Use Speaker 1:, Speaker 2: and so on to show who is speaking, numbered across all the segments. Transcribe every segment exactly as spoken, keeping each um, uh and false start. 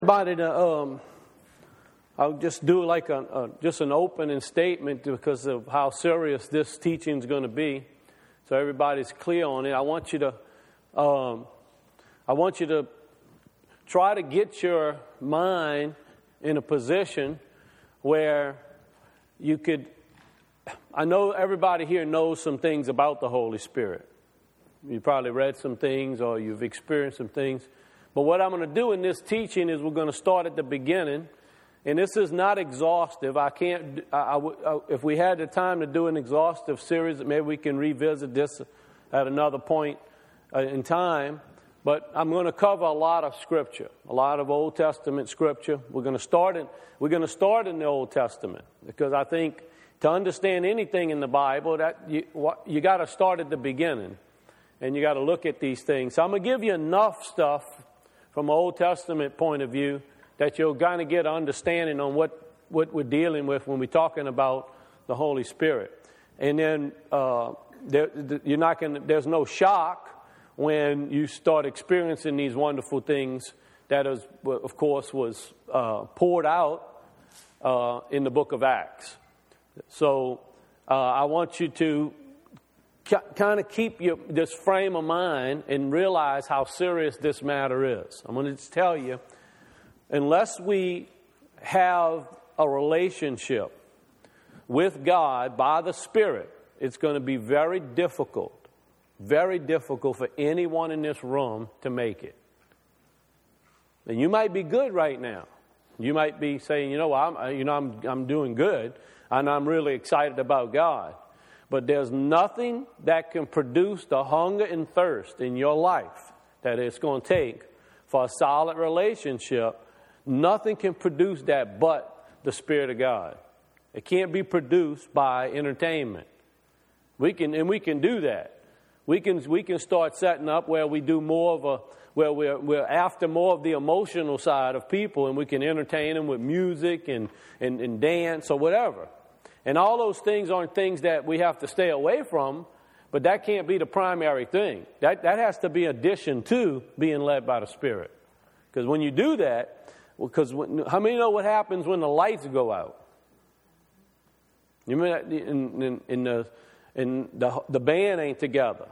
Speaker 1: Everybody to, um, I'll just do like a, a just an opening statement because of how serious this teaching is going to be, so everybody's clear on it. I want you to, um, I want you to try to get your mind in a position where you could. I know everybody here knows some things about the Holy Spirit. You probably read some things or you've experienced some things. But what I'm going to do in this teaching is we're going to start at the beginning. And this is not exhaustive. I can't, I, I, I, if we had the time to do an exhaustive series, maybe we can revisit this at another point uh, in time. But I'm going to cover a lot of Scripture, a lot of Old Testament Scripture. We're going to start in, we're going to start in the Old Testament because I think to understand anything in the Bible, that you, you got to start at the beginning. And you got to look at these things. So I'm going to give you enough stuff from an Old Testament point of view that you'll kind of get an understanding on what, what we're dealing with when we're talking about the Holy Spirit. And then uh, there, you're not going. There's no shock when you start experiencing these wonderful things that, is, of course, was uh, poured out uh, in the book of Acts. So uh, I want you to kind of keep your, this frame of mind and realize how serious this matter is. I'm going to just tell you, unless we have a relationship with God by the Spirit, it's going to be very difficult, very difficult for anyone in this room to make it. And you might be good right now. You might be saying, you know, I'm, you know, I'm, I'm doing good, and I'm really excited about God. But there's nothing that can produce the hunger and thirst in your life that it's going to take for a solid relationship. Nothing can produce that but the Spirit of God. It can't be produced by entertainment. We can, and we can do that. We can, we can start setting up where we do more of a, where we're, we're after more of the emotional side of people, and we can entertain them with music and, and, and dance or whatever. And all those things aren't things that we have to stay away from, but that can't be the primary thing. That that has to be addition to being led by the Spirit. Because when you do that, because when, how many know what happens when the lights go out? You mean in, in, in the in the the band ain't together,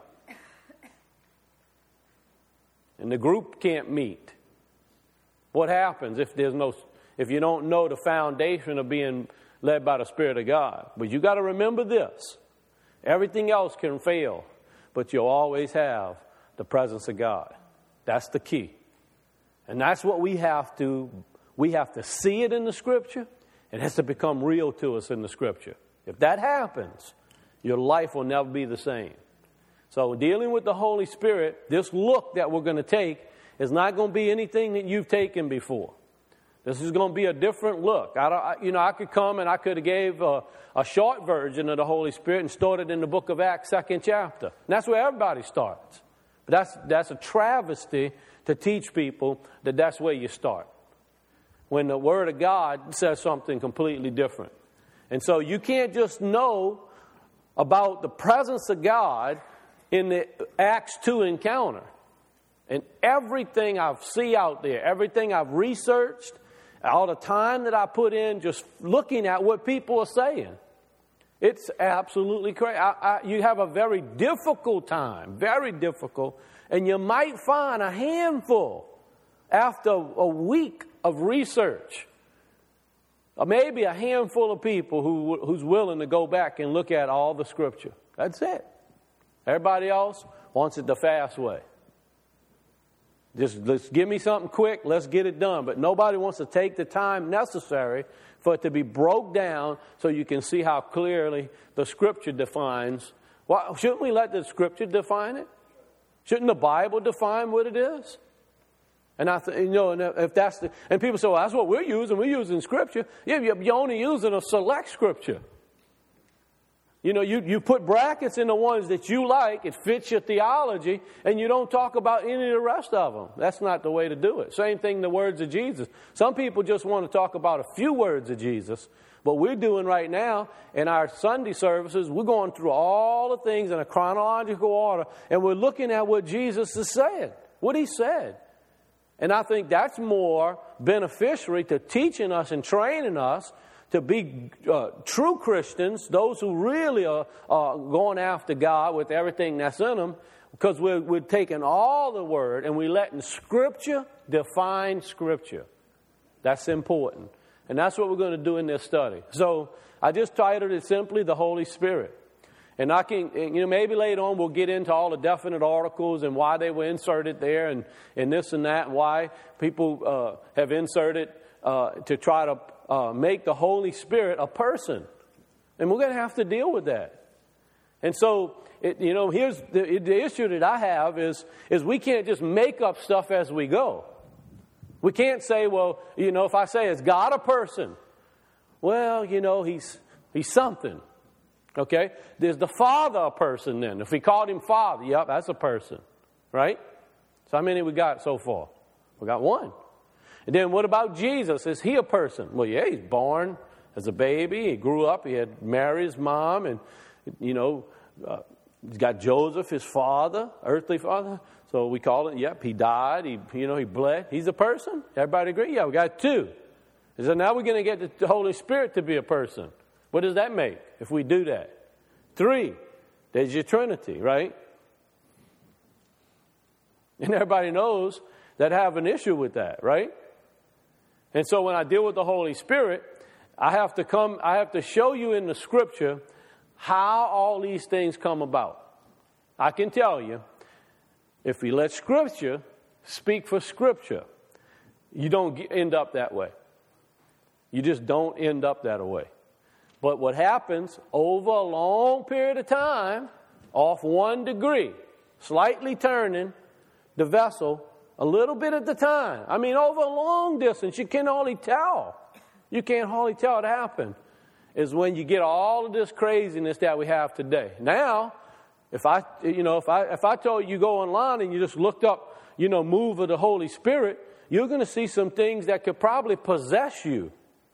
Speaker 1: and the group can't meet. What happens if there's no if you don't know the foundation of being led by the Spirit of God? But you got to remember this. Everything else can fail, but you'll always have the presence of God. That's the key. And that's what we have to, we have to see it in the Scripture. It has to become real to us in the Scripture. If that happens, your life will never be the same. So dealing with the Holy Spirit, this look that we're going to take is not going to be anything that you've taken before. This is going to be a different look. I don't, I, you know, I could come and I could have gave a, a short version of the Holy Spirit and started in the book of Acts, second chapter. And that's where everybody starts. But that's that's a travesty to teach people that that's where you start, when the Word of God says something completely different. And so you can't just know about the presence of God in the Acts two encounter. And everything I see out there, everything I've researched, all the time that I put in just looking at what people are saying, it's absolutely crazy. I, I, you have a very difficult time, very difficult, and you might find a handful after a week of research, or maybe a handful of people who who's willing to go back and look at all the Scripture. That's it. Everybody else wants it the fast way. Just let's give me something quick, let's get it done. But nobody wants to take the time necessary for it to be broke down so you can see how clearly the Scripture defines. Well, shouldn't we let the Scripture define it? Shouldn't the Bible define what it is? And I, th- you know, and if that's the, and people say, well, that's what we're using. We're using Scripture. Yeah, you're only using a select Scripture. You know, you, you put brackets in the ones that you like, it fits your theology, and you don't talk about any of the rest of them. That's not the way to do it. Same thing, the words of Jesus. Some people just want to talk about a few words of Jesus. What we're doing right now in our Sunday services, we're going through all the things in a chronological order, and we're looking at what Jesus is saying, what He said. And I think that's more beneficiary to teaching us and training us to be uh, true Christians, those who really are, are going after God with everything that's in them, because we're, we're taking all the Word and we're letting Scripture define Scripture. That's important. And that's what we're going to do in this study. So I just titled it simply, The Holy Spirit. And I can, you know, maybe later on we'll get into all the definite articles and why they were inserted there and, and this and that, and why people uh, have inserted uh, to try to uh, make the Holy Spirit a person. And we're going to have to deal with that. And so, it, you know, here's the, the issue that I have is, is we can't just make up stuff as we go. We can't say, well, you know, if I say, is God a person? Well, you know, he's he's something. Okay? There's the Father a person then. If we called him Father, yep, that's a person. Right? So how many we got so far? We got one. And then what about Jesus? Is he a person? Well, yeah, he's born as a baby. He grew up. He had married his mom. And, you know, uh, he's got Joseph, his father, earthly father. So we call it, yep, he died. He, you know, he bled. He's a person. Everybody agree? Yeah, we got two. And so now we're going to get the Holy Spirit to be a person. What does that make if we do that? Three. There's your Trinity, right? And everybody knows that I have an issue with that, right? And so when I deal with the Holy Spirit, I have to come, I have to show you in the Scripture how all these things come about. I can tell you, if we let Scripture speak for Scripture, you don't end up that way. You just don't end up that way. But what happens over a long period of time, off one degree, slightly turning the vessel a little bit at the time. I mean, over a long distance, you can hardly tell. You can't hardly tell it happen. Is when you get all of this craziness that we have today. Now, if I, you know, if I if I told you, you go online and you just looked up, you know, move of the Holy Spirit, you're going to see some things that could probably possess you.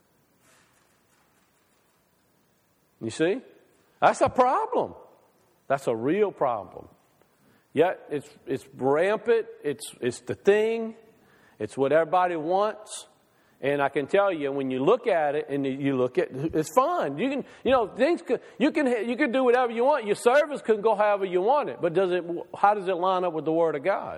Speaker 1: You see? That's a problem. That's a real problem. Yet it's it's rampant. It's it's the thing. It's what everybody wants. And I can tell you, when you look at it and you look at it, it's fun. You can, you know, things could, you can you can do whatever you want. Your service can go however you want it. But does it? How does it line up with the Word of God?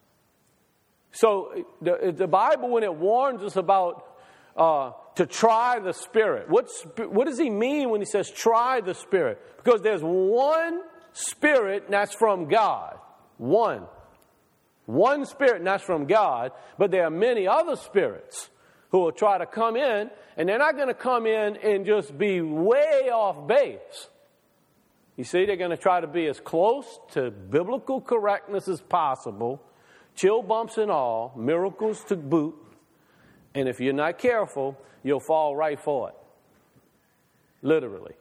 Speaker 1: So the, the Bible, when it warns us about uh, to try the Spirit, what's, what does he mean when he says try the Spirit? Because there's one Spirit and that's from God. One. One Spirit and that's from God. But there are many other spirits who will try to come in, and they're not going to come in and just be way off base. You see, they're going to try to be as close to biblical correctness as possible, chill bumps and all, miracles to boot, and if you're not careful, you'll fall right for it. Literally.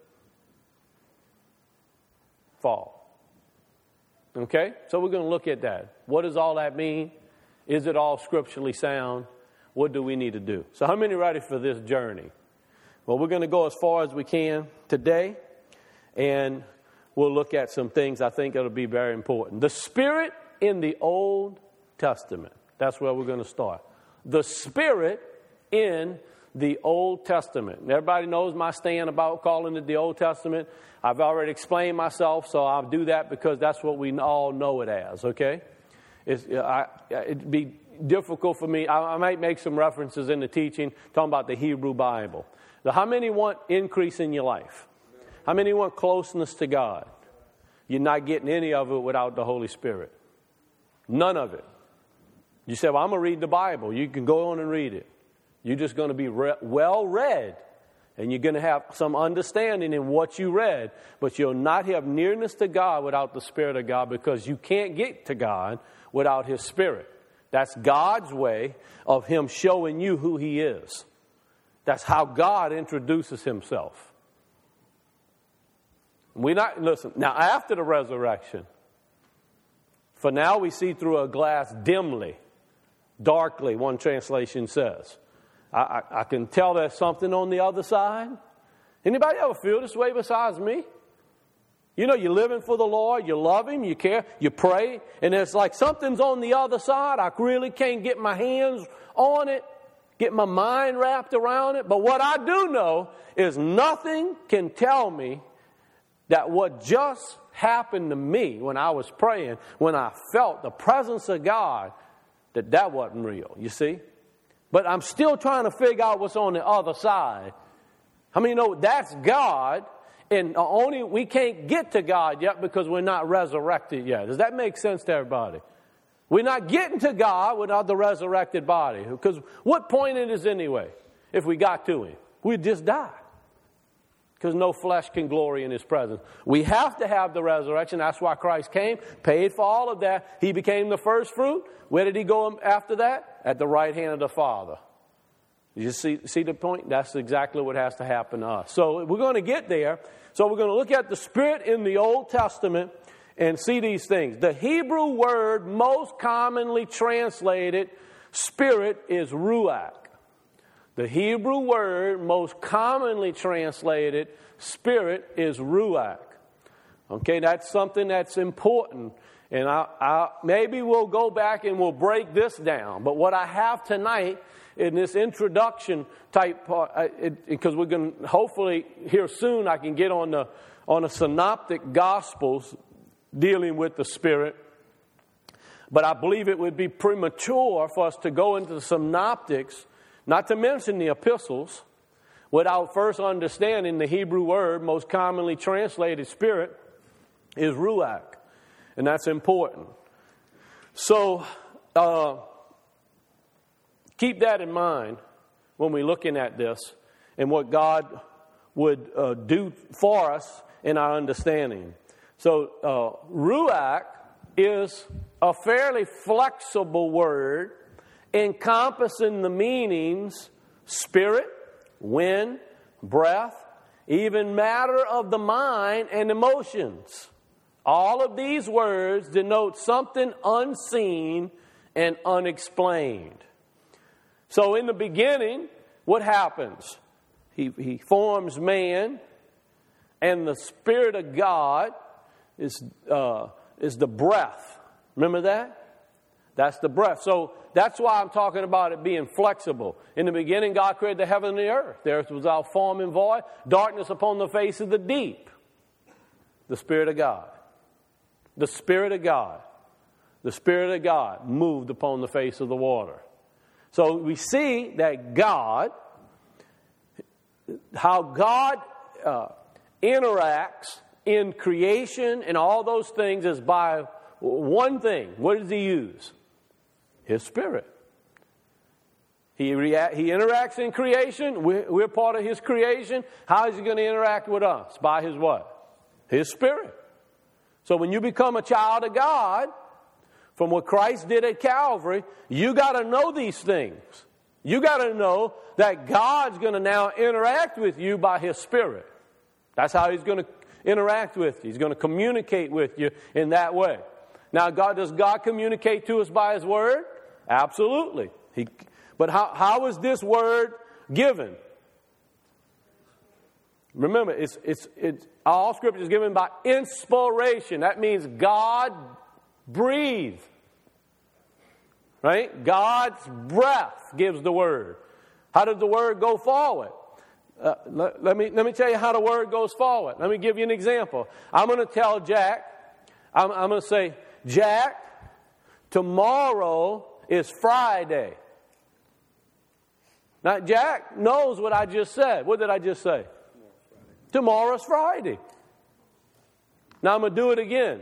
Speaker 1: Fall. Okay? So we're going to look at that. What does all that mean? Is it all scripturally sound? What do we need to do? So how many are ready for this journey? Well, we're going to go as far as we can today, and we'll look at some things I think that'll be very important. The Spirit in the Old Testament. That's where we're going to start. The Spirit in the Old Testament. Everybody knows my stand about calling it the Old Testament. I've already explained myself, so I'll do that because that's what we all know it as, okay? It's, I, it'd be difficult for me. I, I might make some references in the teaching talking about the Hebrew Bible. Now, how many want increase in your life? How many want closeness to God? You're not getting any of it without the Holy Spirit. None of it. You say, well, I'm going to read the Bible. You can go on and read it. You're just going to be re- well read. And you're going to have some understanding in what you read. But you'll not have nearness to God without the Spirit of God, because you can't get to God without His Spirit. That's God's way of Him showing you who He is. That's how God introduces Himself. We not listen, now after the resurrection, for now we see through a glass dimly, darkly, one translation says. I, I, I can tell there's something on the other side. Anybody ever feel this way besides me? You know, you're living for the Lord, you love Him, you care, you pray, and it's like something's on the other side. I really can't get my hands on it, get my mind wrapped around it. But what I do know is nothing can tell me that what just happened to me when I was praying, when I felt the presence of God, that that wasn't real, you see? But I'm still trying to figure out what's on the other side. How many know that's God? And only we can't get to God yet because we're not resurrected yet. Does that make sense to everybody? We're not getting to God without the resurrected body. Because what point it is anyway, if we got to Him? We'd just die. Because no flesh can glory in His presence. We have to have the resurrection. That's why Christ came, paid for all of that. He became the first fruit. Where did He go after that? At the right hand of the Father. You see, see the point? That's exactly what has to happen to us. So we're going to get there. So we're going to look at the Spirit in the Old Testament and see these things. The Hebrew word most commonly translated Spirit is Ruach. The Hebrew word most commonly translated Spirit is Ruach. Okay, that's something that's important. And I, I, maybe we'll go back and we'll break this down. But what I have tonight in this introduction type part, because we're going to hopefully here soon I can get on the on the synoptic gospels dealing with the Spirit. But I believe it would be premature for us to go into the synoptics, not to mention the epistles, without first understanding the Hebrew word most commonly translated Spirit is Ruach. And that's important. So, uh, keep that in mind when we're looking at this and what God would uh, do for us in our understanding. So, uh, Ruach is a fairly flexible word encompassing the meanings spirit, wind, breath, even matter of the mind and emotions. All of these words denote something unseen and unexplained. So in the beginning, what happens? He, he forms man, and the Spirit of God is, uh, is the breath. Remember that? That's the breath. So that's why I'm talking about it being flexible. In the beginning, God created the heaven and the earth. The earth was without form and void, darkness upon the face of the deep. The Spirit of God. The Spirit of God. The Spirit of God moved upon the face of the water. So we see that God, how God uh, interacts in creation and all those things is by one thing. What does He use? His Spirit. He, rea- he interacts in creation. We're, we're part of His creation. How is He going to interact with us? By His what? His Spirit. So when you become a child of God, from what Christ did at Calvary, you got to know these things. You got to know that God's going to now interact with you by His Spirit. That's how He's going to interact with you. He's going to communicate with you in that way. Now, God, does God communicate to us by His Word? Absolutely. He, but how, how is this Word given? Remember, it's, it's, it's, all Scripture is given by inspiration. That means God breathed. Right? God's breath gives the Word. How does the Word go forward? Uh, let, let, me, let me tell you how the Word goes forward. Let me give you an example. I'm going to tell Jack, I'm, I'm going to say, Jack, tomorrow is Friday. Now, Jack knows what I just said. What did I just say? Tomorrow's Friday. Now I'm going to do it again.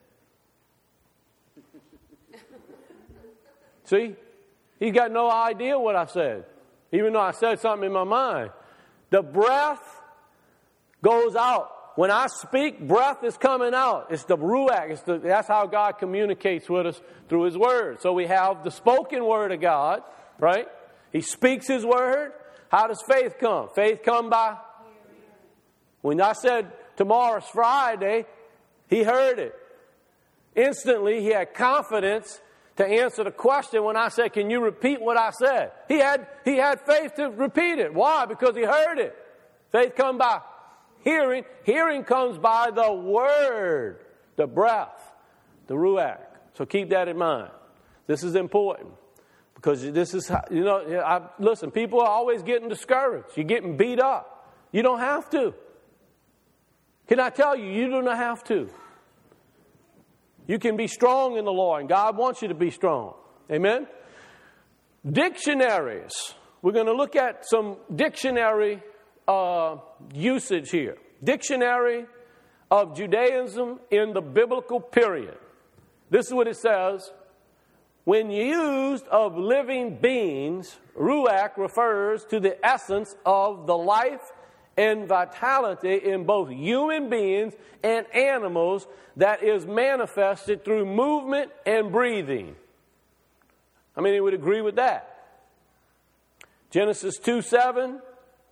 Speaker 1: See? He's got no idea what I said, even though I said something in my mind. The breath goes out. When I speak, breath is coming out. It's the ruach. It's the, that's how God communicates with us through His Word. So we have the spoken Word of God, right? He speaks His Word. How does faith come? Faith come by... When I said tomorrow's Friday, he heard it. Instantly, he had confidence to answer the question when I said, can you repeat what I said? He had, he had faith to repeat it. Why? Because he heard it. Faith come by hearing. Hearing comes by the word, the breath, the ruach. So keep that in mind. This is important because this is how, you know, I, listen, people are always getting discouraged. You're getting beat up. You don't have to. Can I tell you, you do not have to. You can be strong in the Lord, and God wants you to be strong. Amen? Dictionaries. We're going to look at some dictionary uh, usage here. Dictionary of Judaism in the biblical period. This is what it says. When used of living beings, ruach refers to the essence of the life and vitality in both human beings and animals that is manifested through movement and breathing. How many would agree with that? Genesis two seven,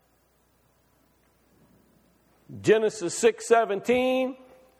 Speaker 1: Genesis six seventeen,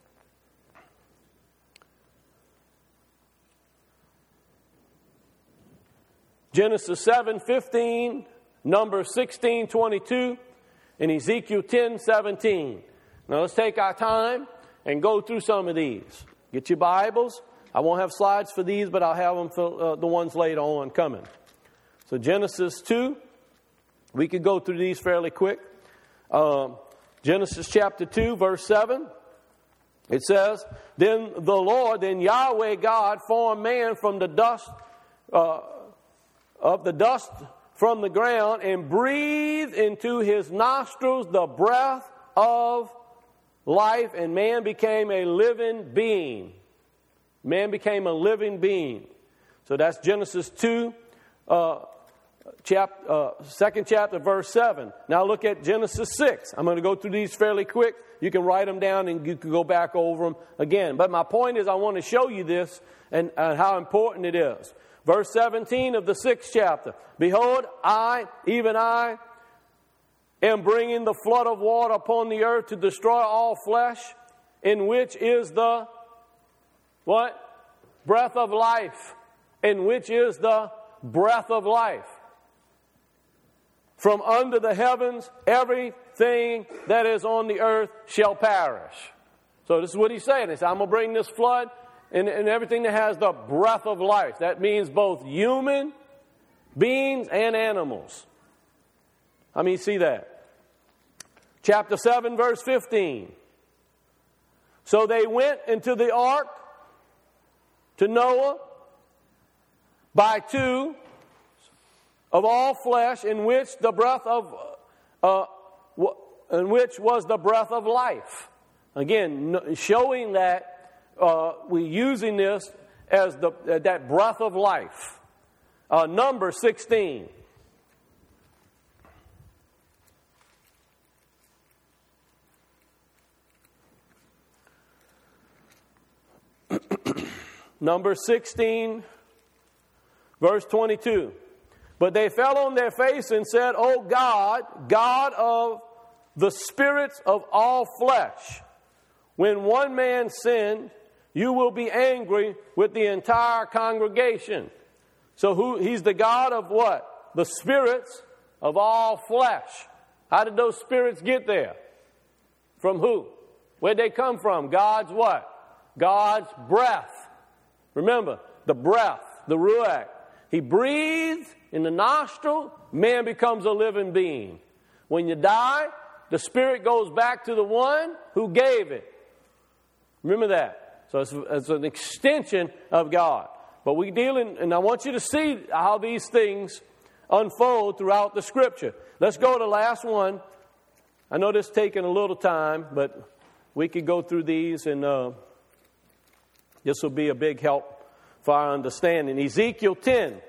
Speaker 1: Genesis seven fifteen, Numbers sixteen twenty-two, and Ezekiel ten seventeen. Now let's take our time and go through some of these. Get your Bibles. I won't have slides for these, but I'll have them for uh, the ones later on coming. So Genesis two, we could go through these fairly quick. Um, Genesis chapter two, verse seven. It says, Then the Lord, then Yahweh God, formed man from the dust uh, of the dust from the ground and breathed into his nostrils the breath of life, and man became a living being. Man became a living being. So that's Genesis two, uh, chap, uh, second chapter, verse seven. Now look at Genesis six. I'm going to go through these fairly quick. You can write them down and you can go back over them again. But my point is I want to show you this and, and how important it is. Verse seventeen of the sixth chapter. Behold, I, even I, am bringing the flood of water upon the earth to destroy all flesh, in which is the, what? Breath of life. In which is the breath of life. From under the heavens, everything that is on the earth shall perish. So this is what he's saying. He said, I'm going to bring this flood and, and everything that has the breath of life. That means both human beings and animals. How many see that? Chapter seven, verse fifteen. So they went into the ark to Noah by two of all flesh, in which the breath of, uh, in which was the breath of life. Again, showing that uh, we're using this as the uh, that breath of life. Uh, number sixteen. Number sixteen, verse twenty-two. But they fell on their face and said, O God, God of the spirits of all flesh, when one man sinned, you will be angry with the entire congregation. So who he's the God of what? The spirits of all flesh. How did those spirits get there? From who? Where'd they come from? God's what? God's breath. Remember, the breath, the ruach. He breathed in the nostril, man becomes a living being. When you die, the spirit goes back to the one who gave it. Remember that. So it's, it's an extension of God. But we deal in, and I want you to see how these things unfold throughout the Scripture. Let's go to the last one. I know this is taking a little time, but we could go through these, and uh, this will be a big help for our understanding. Ezekiel ten.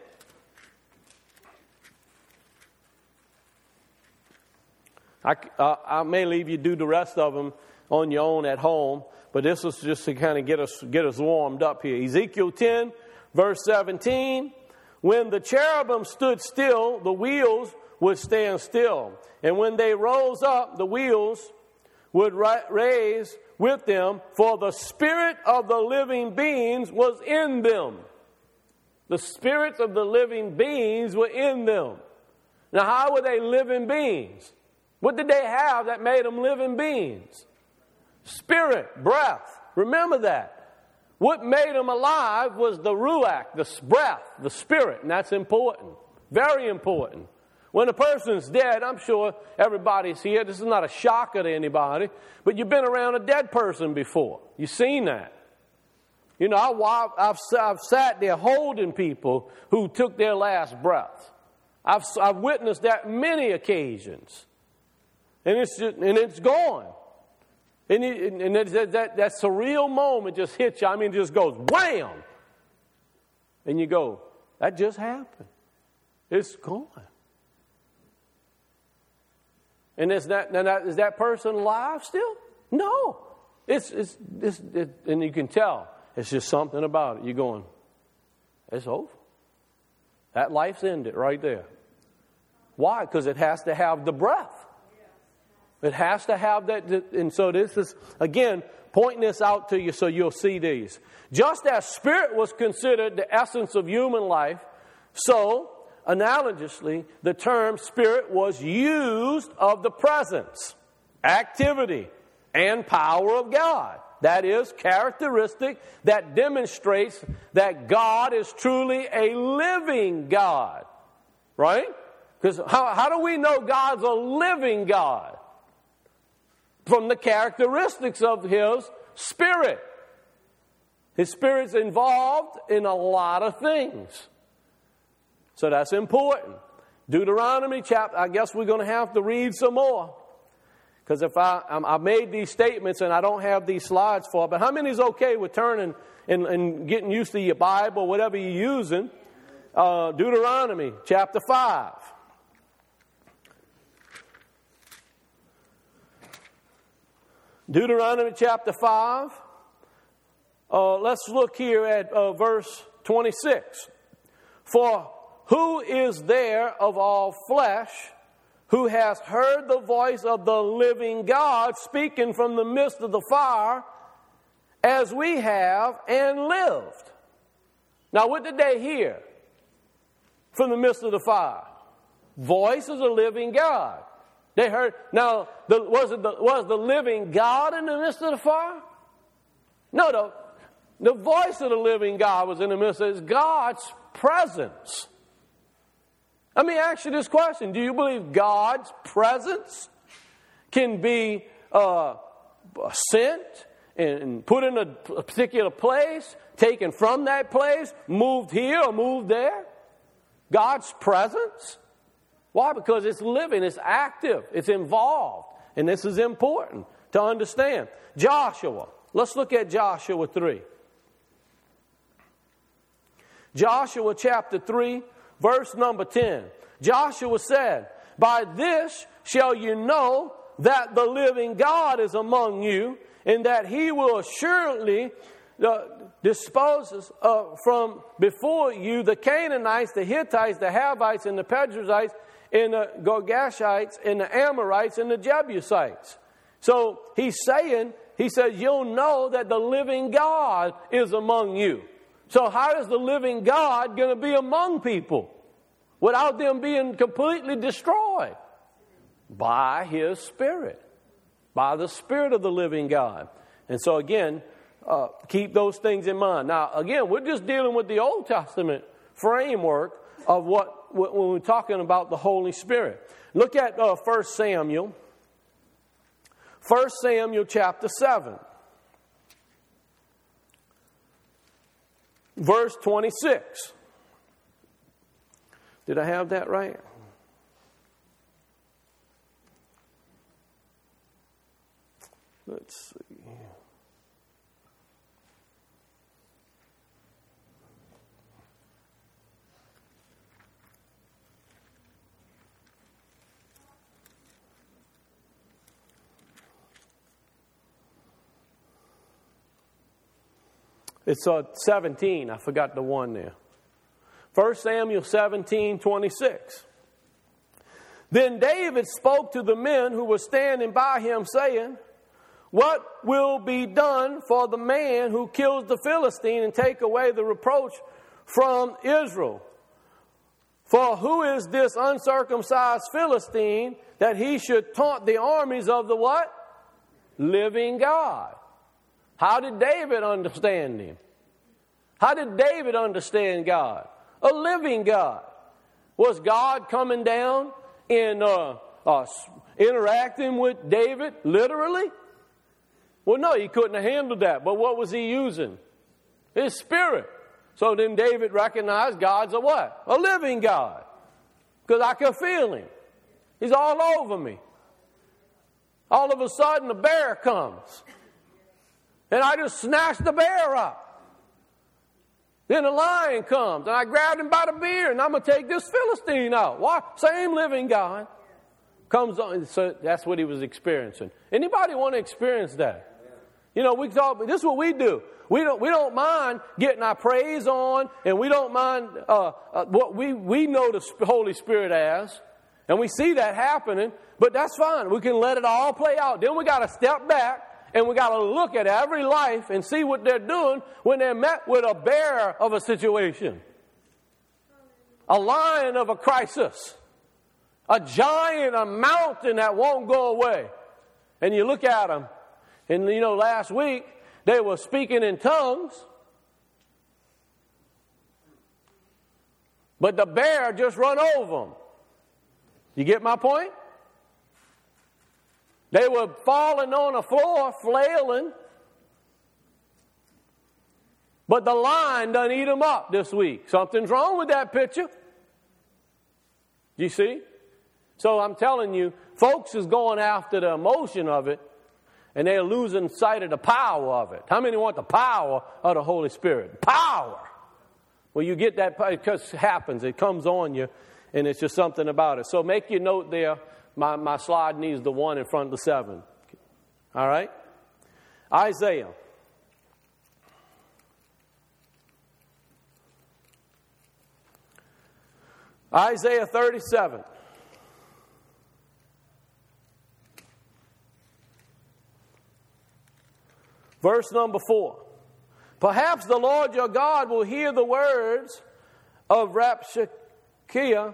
Speaker 1: I, uh, I may leave you do the rest of them on your own at home, but this is just to kind of get us get us warmed up here. Ezekiel ten, verse seventeen. When the cherubim stood still, the wheels would stand still. And when they rose up, the wheels would ri- raise with them, for the spirit of the living beings was in them. The spirits of the living beings were in them. Now, how were they living beings? What did they have that made them living beings? Spirit, breath. Remember that. What made them alive was the ruach, the breath, the spirit, and that's important. Very important. When a person's dead, I'm sure everybody's here. This is not a shocker to anybody, but you've been around a dead person before. You've seen that. You know, I've, I've, I've sat there holding people who took their last breath. I've, I've witnessed that many occasions. And it's, just, and it's gone. And, it, and it, that, that, that surreal moment just hits you. I mean, it just goes wham! And you go, that just happened. It's gone. And is that, is that person alive still? No. It's, it's, it's, it, and you can tell. It's just something about it. You're going, it's over. That life's ended right there. Why? Because it has to have the breath. It has to have that. And so this is, again, pointing this out to you so you'll see these. Just as spirit was considered the essence of human life, so, analogously, the term spirit was used of the presence, activity, and power of God. That is, characteristic that demonstrates that God is truly a living God. Right? Because how, how do we know God's a living God? From the characteristics of His Spirit. His Spirit's involved in a lot of things. So that's important. Deuteronomy chapter, I guess we're going to have to read some more. Because if I, I made these statements and I don't have these slides for it, but how many is okay with turning and, and getting used to your Bible, whatever you're using? Uh, Deuteronomy chapter five. Deuteronomy chapter five. Uh, let's look here at uh, verse twenty-six. For who is there of all flesh who has heard the voice of the living God speaking from the midst of the fire, as we have and lived? Now, what did they hear from the midst of the fire? Voice of the living God. They heard. Now, the, was it the, was the living God in the midst of the fire? No, the, the voice of the living God was in the midst of it. It's God's presence. Let me ask you this question. Do you believe God's presence can be uh, sent and put in a, a particular place, taken from that place, moved here or moved there? God's presence? Why? Because it's living, it's active, it's involved. And this is important to understand. Joshua. Let's look at Joshua three. Joshua chapter three, verse number ten. Joshua said, by this shall you know that the living God is among you, and that He will assuredly uh, dispose uh, from before you the Canaanites, the Hittites, the Havites, and the Perizzites, and the Girgashites, and the Amorites, and the Jebusites. So he's saying, he says, you'll know that the living God is among you. So how is the living God going to be among people without them being completely destroyed? By His Spirit. By the Spirit of the living God. And so again, uh, keep those things in mind. Now, again, we're just dealing with the Old Testament framework of what when we're talking about the Holy Spirit. Look at uh, First Samuel. First Samuel chapter seven. Verse twenty-six. Did I have that right? Let's see. It's uh, seventeen. I forgot the one there. First Samuel seventeen, twenty-six. Then David spoke to the men who were standing by him, saying, what will be done for the man who kills the Philistine and take away the reproach from Israel? For who is this uncircumcised Philistine that he should taunt the armies of the what? Living God. How did David understand him? How did David understand God? A living God. Was God coming down and uh, uh, interacting with David literally? Well, no, he couldn't have handled that. But what was he using? His spirit. So then David recognized God's a what? A living God. Because I can feel him. He's all over me. All of a sudden, the bear comes. And I just snatch the bear up. Then the lion comes, and I grabbed him by the beard, and I'm going to take this Philistine out. Why? Same living God comes on. So that's what he was experiencing. Anybody want to experience that? You know, we talk. This is what we do. We don't. We don't mind getting our praise on, and we don't mind uh, uh, what we we know the Holy Spirit as, and we see that happening. But that's fine. We can let it all play out. Then we got to step back. And we got to look at every life and see what they're doing when they're met with a bear of a situation. A lion of a crisis. A giant, a mountain that won't go away. And you look at them. And you know, last week, they were speaking in tongues. But the bear just run over them. You get my point? They were falling on the floor, flailing. But the lion done eat them up this week. Something's wrong with that picture. You see? So I'm telling you, folks is going after the emotion of it, and they're losing sight of the power of it. How many want the power of the Holy Spirit? Power! Well, you get that, it just happens. It comes on you, and it's just something about it. So make your note there. My, my slide needs the one in front of the seven. All right? Isaiah. Isaiah thirty-seven. Verse number four. Perhaps the Lord your God will hear the words of Rabshakeh,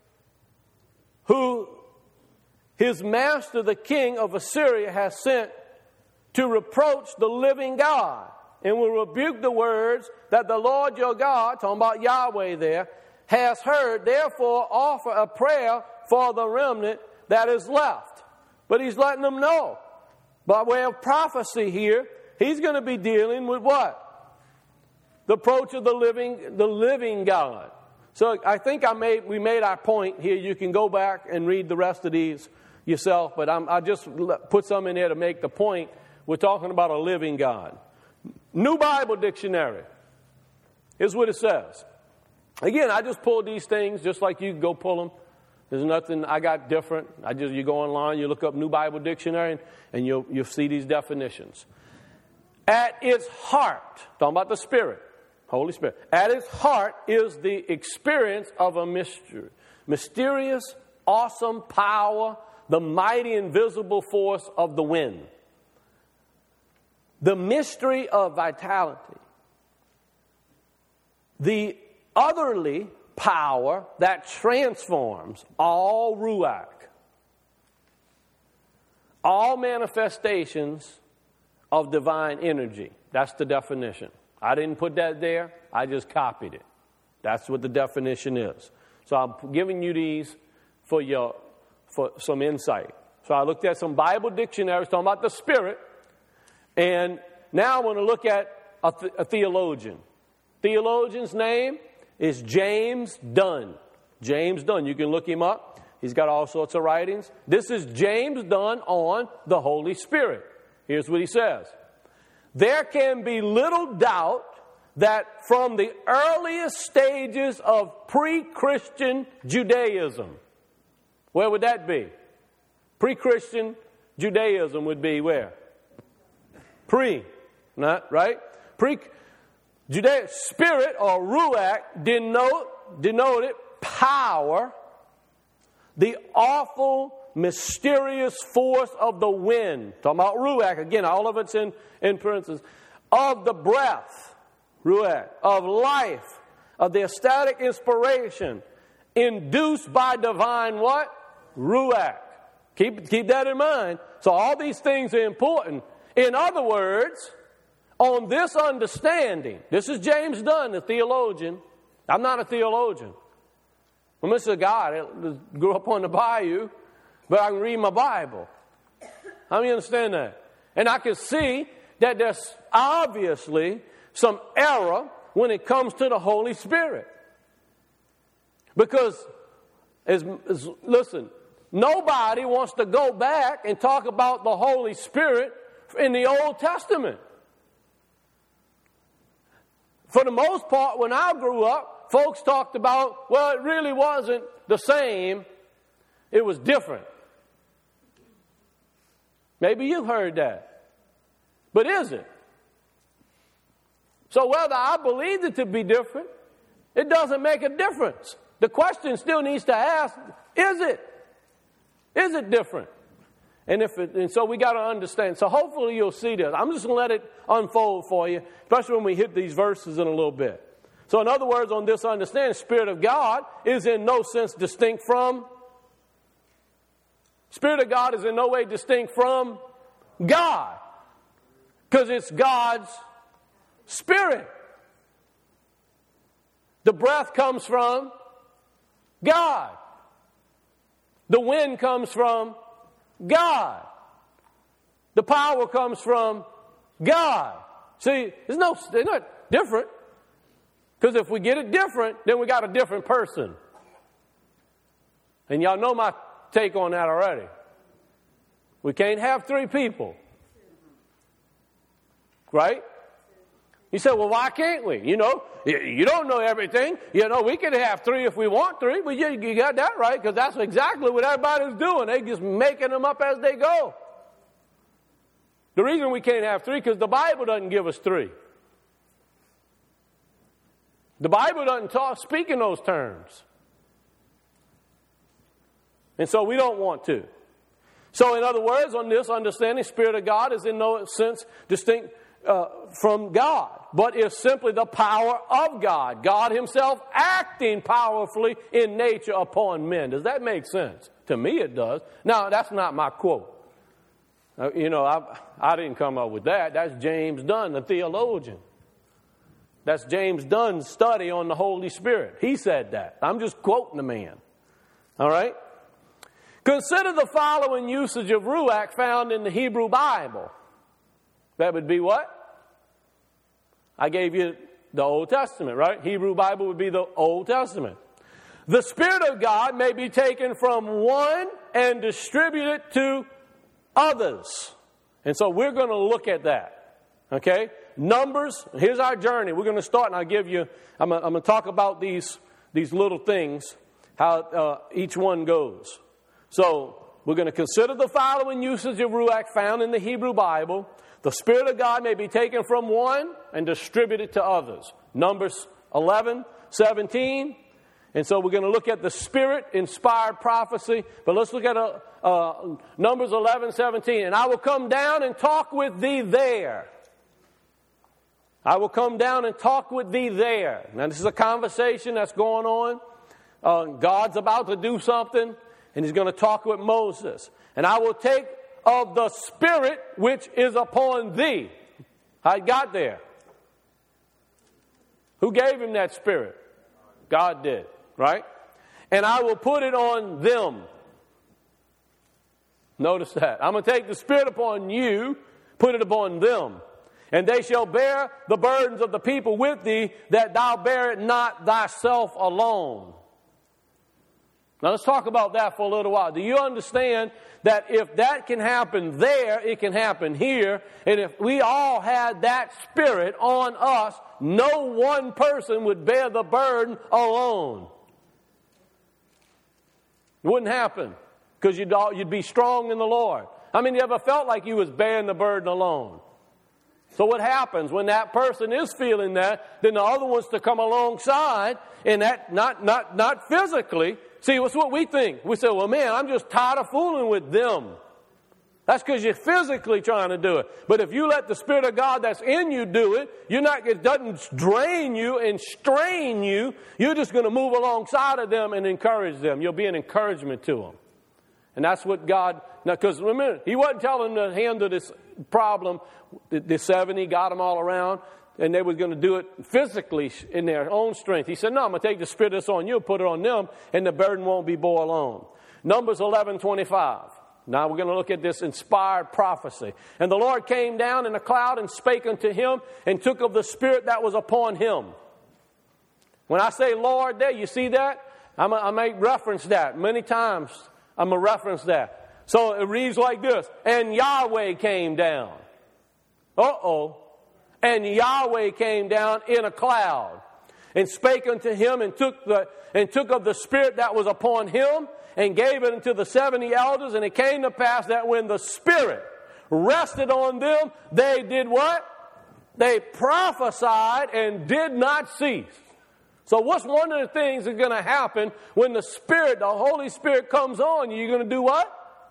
Speaker 1: who his master, the king of Assyria, has sent to reproach the living God, and will rebuke the words that the Lord your God, talking about Yahweh there, has heard. Therefore offer a prayer for the remnant that is left. But he's letting them know, by way of prophecy here, he's going to be dealing with what? The approach of the living, the living God. So I think I made we made our point here. You can go back and read the rest of these yourself, but I'm, I just put some in there to make the point. We're talking about a living God. New Bible Dictionary. Here's what it says. Again, I just pulled these things just like you can go pull them. There's nothing I got different. I just you go online, you look up New Bible Dictionary, and, and you'll you'll see these definitions. At its heart, talking about the Spirit, Holy Spirit. At its heart is the experience of a mystery, mysterious, awesome power. The mighty invisible force of the wind. The mystery of vitality. The otherly power that transforms all ruach. All manifestations of divine energy. That's the definition. I didn't put that there. I just copied it. That's what the definition is. So I'm giving you these for your for some insight. So I looked at some Bible dictionaries talking about the Spirit, and now I want to look at a, th- a theologian. Theologian's name is James Dunn. James Dunn. You can look him up. He's got all sorts of writings. This is James Dunn on the Holy Spirit. Here's what he says. There can be little doubt that from the earliest stages of pre-Christian Judaism, where would that be? Pre-Christian Judaism would be where? Pre, not right? Pre Judaic spirit or ruach denote denoted power, the awful, mysterious force of the wind. Talking about ruach again. All of it's in in parentheses. Of the breath, ruach, of life, of the ecstatic inspiration, induced by divine what? Ruach. Keep, keep that in mind. So all these things are important. In other words, on this understanding, this is James Dunn, the theologian. I'm not a theologian. I'm just a guy that grew up on the bayou, but I can read my Bible. How many understand that? And I can see that there's obviously some error when it comes to the Holy Spirit. Because, as, as, listen, nobody wants to go back and talk about the Holy Spirit in the Old Testament. For the most part, when I grew up, folks talked about, well, it really wasn't the same. It was different. Maybe you heard that. But is it? So whether I believed it to be different, it doesn't make a difference. The question still needs to ask, is it? Is it different? And if it, and so we got to understand. So hopefully you'll see this. I'm just going to let it unfold for you, especially when we hit these verses in a little bit. So in other words, on this understanding, the Spirit of God is in no sense distinct from, Spirit of God is in no way distinct from God. Because it's God's Spirit. The breath comes from God. The wind comes from God. The power comes from God. See, there's no, they're not different. Because if we get it different, then we got a different person. And y'all know my take on that already. We can't have three people. Right? You say, well, why can't we? You know, you don't know everything. You know, we can have three if we want three, but you, you got that right, because that's exactly what everybody's doing. They just making them up as they go. The reason we can't have three, because the Bible doesn't give us three. The Bible doesn't talk, speak in those terms. And so we don't want to. So in other words, on this understanding, Spirit of God is in no sense distinct uh, from God, but is simply the power of God. God himself acting powerfully in nature upon men. Does that make sense? To me it does. Now, that's not my quote. Uh, you know, I, I didn't come up with that. That's James Dunn, the theologian. That's James Dunn's study on the Holy Spirit. He said that. I'm just quoting the man. All right? Consider the following usage of Ruach found in the Hebrew Bible. That would be what? I gave you the Old Testament, right? Hebrew Bible would be the Old Testament. The Spirit of God may be taken from one and distributed to others. And so we're going to look at that. Okay? Numbers, here's our journey. We're going to start, and I'll give you, I'm going to, I'm going to talk about these, these little things, how uh, each one goes. So, we're going to consider the following usage of Ruach found in the Hebrew Bible. The Spirit of God may be taken from one and distributed to others. Numbers eleven, seventeen. And so we're going to look at the Spirit-inspired prophecy. But let's look at uh, uh, Numbers eleven, seventeen. And I will come down and talk with thee there. I will come down and talk with thee there. Now this is a conversation that's going on. Uh, God's about to do something. And he's going to talk with Moses. And I will take of the Spirit which is upon thee. How he got there? Who gave him that Spirit? God did, right? And I will put it on them. Notice that. I'm going to take the Spirit upon you, put it upon them. And they shall bear the burdens of the people with thee, that thou bear it not thyself alone. Now let's talk about that for a little while. Do you understand that if that can happen there, it can happen here? And if we all had that Spirit on us, no one person would bear the burden alone. It wouldn't happen, because you'd, you'd be strong in the Lord. How many ever felt like you was bearing the burden alone? So what happens when that person is feeling that, then the other one's to come alongside, and that not not not physically. See, it's what we think. We say, well, man, I'm just tired of fooling with them. That's because you're physically trying to do it. But if you let the Spirit of God that's in you do it, you're not, it doesn't drain you and strain you. You're just going to move alongside of them and encourage them. You'll be an encouragement to them. And that's what God, because remember, He wasn't telling them to handle this problem, the, the seventy, got them all around, and they were going to do it physically in their own strength. He said, no, I'm going to take the Spirit that's on you, put it on them, and the burden won't be borne alone. Numbers eleven twenty-five. Now we're going to look at this inspired prophecy. And the Lord came down in a cloud and spake unto him and took of the Spirit that was upon him. When I say Lord there, you see that? I'm a, I may reference that many times. I'm going to reference that. So it reads like this. And Yahweh came down. Uh-oh. And Yahweh came down in a cloud and spake unto him and took the and took of the Spirit that was upon him and gave it unto the seventy elders. And it came to pass that when the Spirit rested on them, they did what? They prophesied and did not cease. So what's one of the things that's going to happen when the Spirit, the Holy Spirit comes on you? You're going to do what?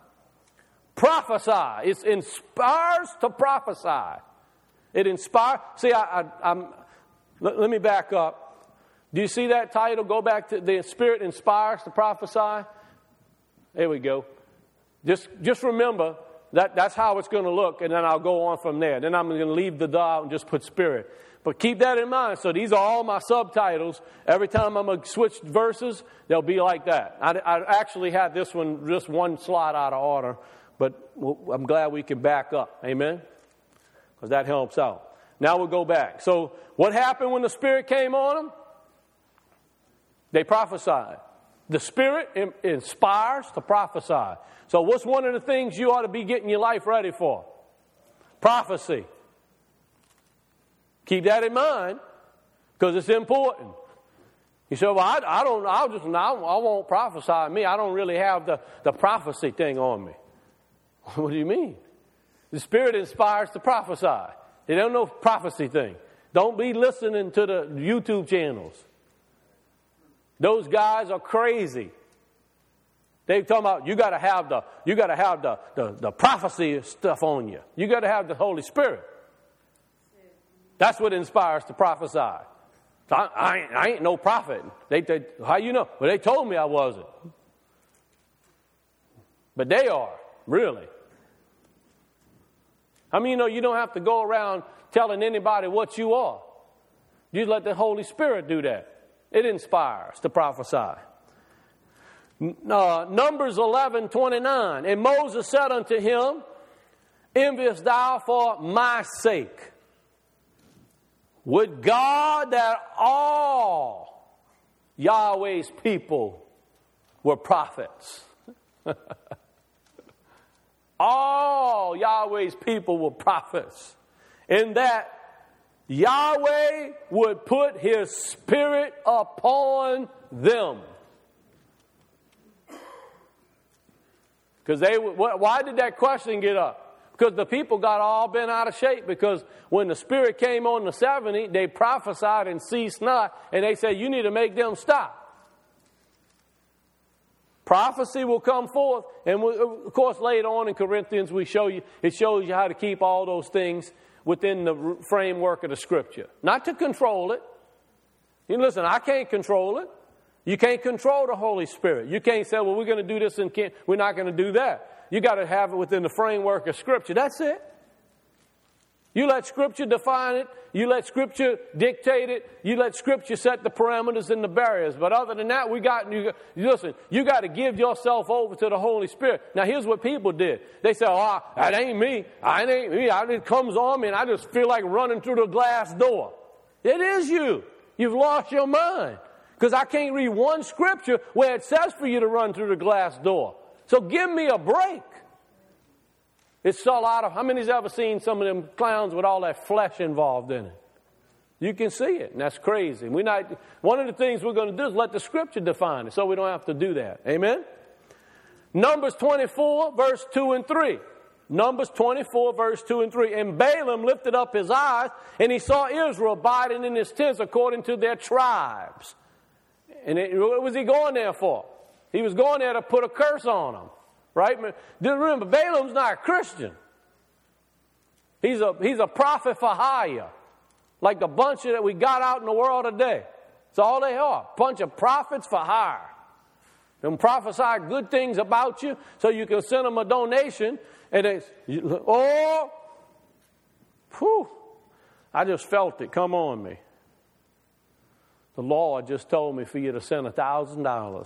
Speaker 1: Prophesy. It inspires to prophesy. It inspires. See, I, I, I'm, let, let me back up. Do you see that title? Go back to the Spirit inspires to prophesy. There we go. Just, just remember that that's how it's going to look, and then I'll go on from there. Then I'm going to leave the dot and just put Spirit. But keep that in mind. So these are all my subtitles. Every time I'm going to switch verses, they'll be like that. I, I actually had this one, just one slide out of order, but I'm glad we can back up. Amen? Because that helps out. Now we'll go back. So what happened when the Spirit came on them? They prophesied. The Spirit inspires to prophesy. So what's one of the things you ought to be getting your life ready for? Prophecy. Keep that in mind because it's important. You say, well, I, I don't, I'll just, I, I won't prophesy me. I don't really have the, the prophecy thing on me. What do you mean? The Spirit inspires to prophesy. They don't know prophecy thing. Don't be listening to the YouTube channels. Those guys are crazy. They talking about you got to have the you got to have the, the the prophecy stuff on you. You got to have the Holy Spirit. That's what inspires to prophesy. So I, I, ain't, I ain't no prophet. They, they how you know? Well, they told me I wasn't. But they are really. I mean, you know, you don't have to go around telling anybody what you are. You let the Holy Spirit do that. It inspires to prophesy. Uh, Numbers eleven twenty-nine. And Moses said unto him, envious thou for my sake? Would God that all Yahweh's people were prophets. All Yahweh's people were prophets. In that Yahweh would put His Spirit upon them. Because they, why did that question get up? Because the people got all bent out of shape. Because when the Spirit came on the seventy, they prophesied and ceased not. And they said, you need to make them stop. Prophecy will come forth. And we, of course, later on in Corinthians, we show you, it shows you how to keep all those things within the framework of the Scripture. Not to control it. You listen, I can't control it. You can't control the Holy Spirit. You can't say, well, we're going to do this and can't, we're not going to do that. You got to have it within the framework of Scripture. That's it. You let Scripture define it. You let Scripture dictate it. You let Scripture set the parameters and the barriers. But other than that, we got, you, listen, you got to give yourself over to the Holy Spirit. Now, here's what people did. They said, oh, that ain't me. I ain't me. I, it comes on me and I just feel like running through the glass door. It is you. You've lost your mind. Because I can't read one Scripture where it says for you to run through the glass door. So give me a break. It's a lot of, how many's ever seen some of them clowns with all that flesh involved in it? You can see it, and that's crazy. We not, one of the things we're going to do is let the Scripture define it, so we don't have to do that. Amen? Numbers twenty-four, verse two and three. Numbers twenty-four, verse two and three. And Balaam lifted up his eyes, and he saw Israel abiding in his tents according to their tribes. And it, what was he going there for? He was going there to put a curse on them. Right? Remember, Balaam's not a Christian. He's a, he's a prophet for hire. Like the bunch that we got out in the world today. That's all they are. A bunch of prophets for hire. Them prophesy good things about you so you can send them a donation. And it's, oh, whew, I just felt it come on me. The Lord just told me for you to send a thousand dollars.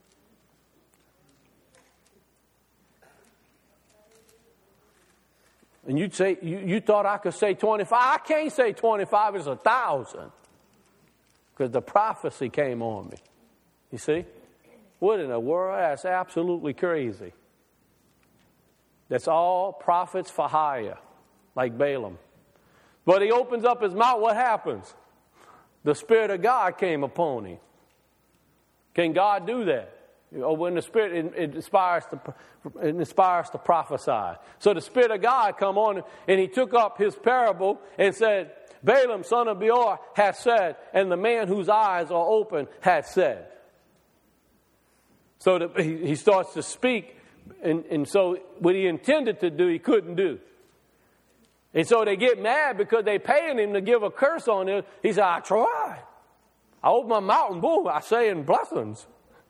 Speaker 1: And you'd say, you, you thought I could say twenty-five. I can't say twenty-five, it's a thousand. Because the prophecy came on me. You see? What in the world? That's absolutely crazy. That's all prophets for hire, like Balaam. But he opens up his mouth, what happens? The Spirit of God came upon him. Can God do that? Or when the Spirit it, it inspires to it inspires to prophesy. So the Spirit of God come on, and he took up his parable and said, Balaam, son of Beor, hath said, and the man whose eyes are open hath said. So that he, he starts to speak, and, and so what he intended to do, he couldn't do. And so they get mad because they paying him to give a curse on him. He said, I tried. I open my mouth and boom, I say in blessings.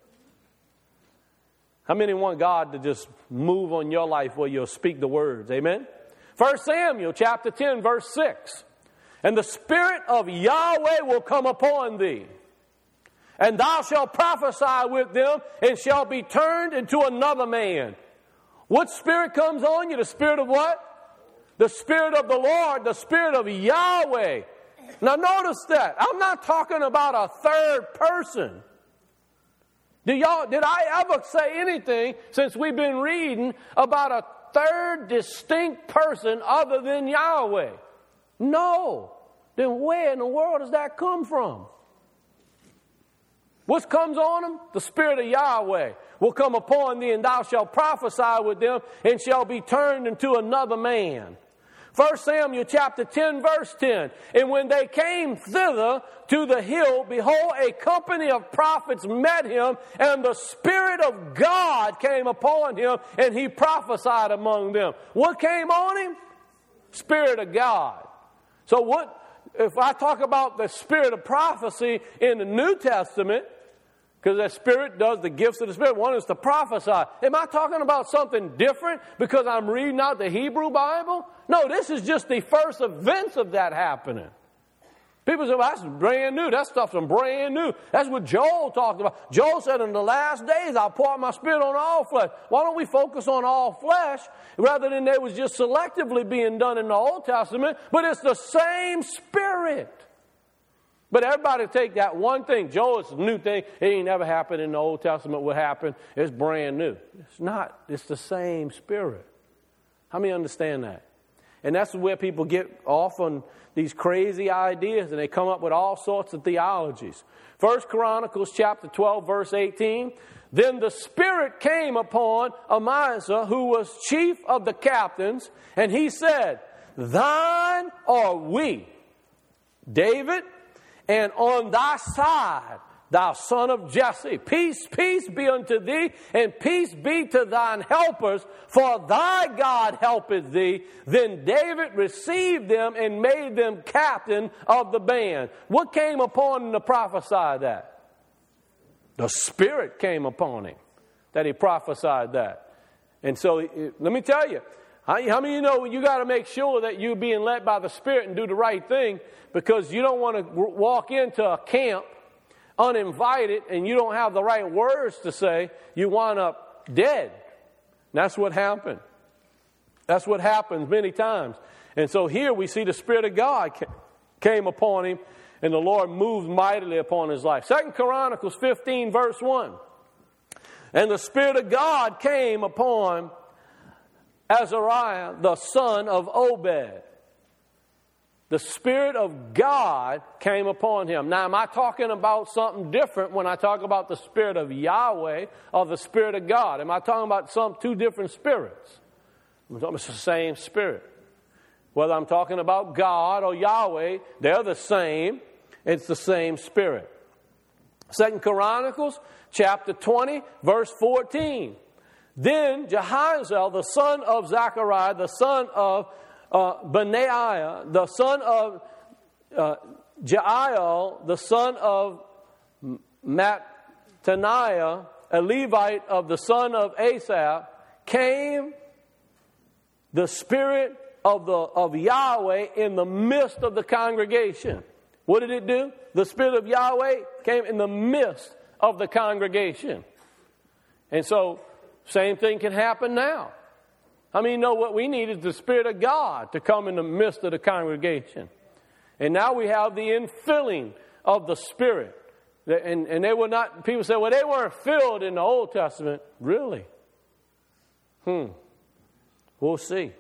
Speaker 1: How many want God to just move on your life where you'll speak the words? Amen? First Samuel chapter ten, verse six. And the Spirit of Yahweh will come upon thee, and thou shalt prophesy with them, and shalt be turned into another man. What spirit comes on you? The Spirit of what? The Spirit of the Lord, the Spirit of Yahweh. Now notice that. I'm not talking about a third person. Did, y'all, did I ever say anything since we've been reading about a third distinct person other than Yahweh? No. Then where in the world does that come from? What comes on them? The Spirit of Yahweh will come upon thee, and thou shalt prophesy with them, and shall be turned into another man. First Samuel chapter ten, verse ten. And when they came thither to the hill, behold, a company of prophets met him, and the Spirit of God came upon him, and he prophesied among them. What came on him? Spirit of God. So what, if I talk about the spirit of prophecy in the New Testament, because that Spirit does the gifts of the Spirit, one is to prophesy. Am I talking about something different because I'm reading out the Hebrew Bible? No, this is just the first events of that happening. People say, well, that's brand new. That stuff's brand new. That's what Joel talked about. Joel said, in the last days, I'll pour out my Spirit on all flesh. Why don't we focus on all flesh rather than it was just selectively being done in the Old Testament? But it's the same Spirit. But everybody take that one thing. Joel, it's a new thing. It ain't never happened in the Old Testament. What happened? It's brand new. It's not. It's the same Spirit. How many understand that? And that's where people get off on these crazy ideas, and they come up with all sorts of theologies. First Chronicles chapter twelve, verse eighteen. Then the Spirit came upon Amasa, who was chief of the captains, and he said, Thine are we, David, and on thy side, thou son of Jesse. Peace, peace be unto thee, and peace be to thine helpers, for thy God helpeth thee. Then David received them and made them captain of the band. What came upon him to prophesy that? The Spirit came upon him, that he prophesied that. And so, let me tell you, how many of you know you got to make sure that you're being led by the Spirit and do the right thing, because you don't want to walk into a camp uninvited and you don't have the right words to say, you wind up dead. And that's what happened. That's what happens many times. And so here we see the Spirit of God came upon him, and the Lord moved mightily upon his life. Second Chronicles fifteen, verse one. And the Spirit of God came upon Azariah, the son of Obed. The Spirit of God came upon him. Now, am I talking about something different when I talk about the Spirit of Yahweh or the Spirit of God? Am I talking about some two different spirits? I'm talking about the same Spirit. Whether I'm talking about God or Yahweh, they're the same. It's the same Spirit. Second Chronicles chapter twenty, verse fourteen. Then Jehaziel, the son of Zechariah, the son of uh, Benaiah, the son of uh, Jeiel, the son of Mattaniah, a Levite of the son of Asaph, came the Spirit of the of Yahweh in the midst of the congregation. What did it do? The Spirit of Yahweh came in the midst of the congregation. And so, same thing can happen now. I mean, you know what we need is the Spirit of God to come in the midst of the congregation. And now we have the infilling of the Spirit. And, and they were not, people say, well, they weren't filled in the Old Testament. Really? Hmm. We'll see.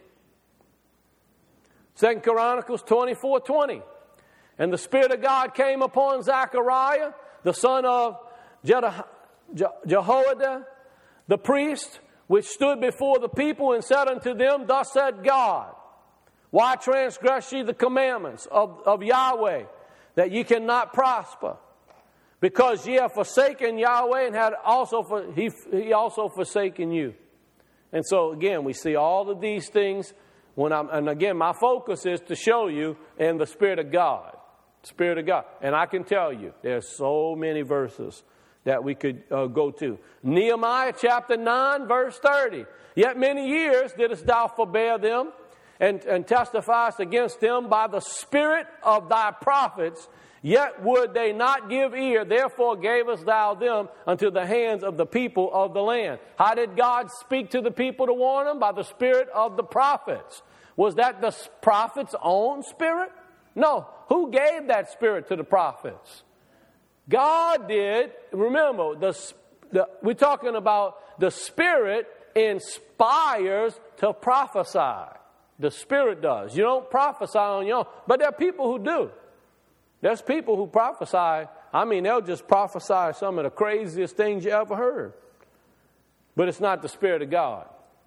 Speaker 1: Second Chronicles twenty-four twenty. And the Spirit of God came upon Zechariah, the son of Jehoiada, Jehoiada, the priest, which stood before the people and said unto them, Thus said God, Why transgress ye the commandments of, of Yahweh, that ye cannot prosper? Because ye have forsaken Yahweh, and had also for, he, he also forsaken you. And so again, we see all of these things. When I'm, and again, my focus is to show you in the Spirit of God. Spirit of God. And I can tell you, there's so many verses that we could uh, go to. Nehemiah chapter nine, verse thirty. Yet many years didst thou forbear them, and, and testifiest against them by the spirit of thy prophets, yet would they not give ear, therefore gavest thou them unto the hands of the people of the land. How did God speak to the people to warn them? By the spirit of the prophets. Was that the prophet's own spirit? No. Who gave that spirit to the prophets? God did. Remember, the, the, we're talking about the Spirit inspires to prophesy. The Spirit does. You don't prophesy on your own. But there are people who do. There's people who prophesy. I mean, they'll just prophesy some of the craziest things you ever heard. But it's not the Spirit of God.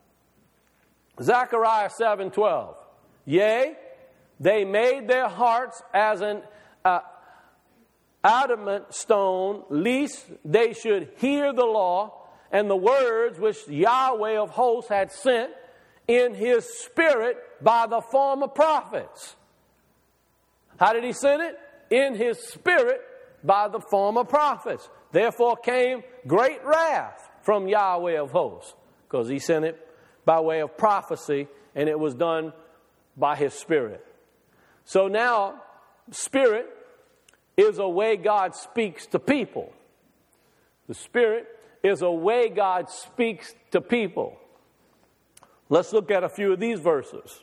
Speaker 1: Zechariah seven twelve. Yea, they made their hearts as an uh, adamant stone, lest they should hear the law and the words which Yahweh of hosts had sent in his spirit by the former prophets. How did he send it? In his spirit by the former prophets. Therefore came great wrath from Yahweh of hosts, because he sent it by way of prophecy, and it was done by his spirit. So now, spirit is a way God speaks to people. The Spirit is a way God speaks to people. Let's look at a few of these verses.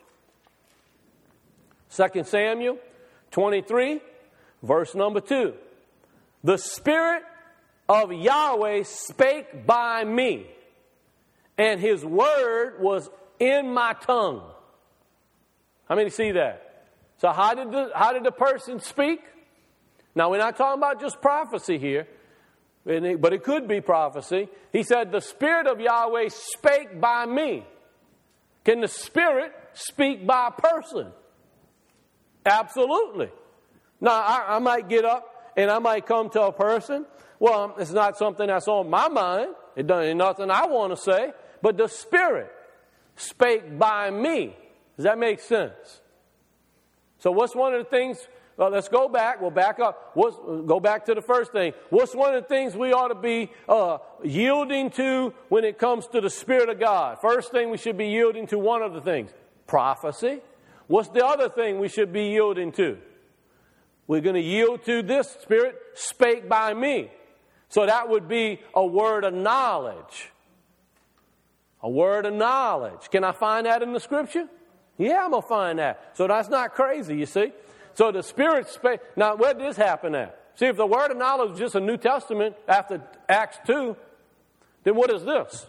Speaker 1: Second Samuel twenty-three, verse number two. The Spirit of Yahweh spake by me, and his word was in my tongue. How many see that? So how did the, how did the person speak? Now, we're not talking about just prophecy here, but it could be prophecy. He said, the Spirit of Yahweh spake by me. Can the Spirit speak by a person? Absolutely. Now, I, I might get up and I might come to a person. Well, it's not something that's on my mind. It doesn't nothing I want to say. But the Spirit spake by me. Does that make sense? So what's one of the things... Well, let's go back. We'll back up. What's, go back to the first thing. What's one of the things we ought to be uh, yielding to when it comes to the Spirit of God? First thing we should be yielding to, one of the things, prophecy. What's the other thing we should be yielding to? We're going to yield to this Spirit spake by me. So that would be a word of knowledge. A word of knowledge. Can I find that in the Scripture? Yeah, I'm going to find that. So that's not crazy, you see. So the Spirit spake. Now, where did this happen at? See, if the word of knowledge is just a New Testament after Acts two, then what is this?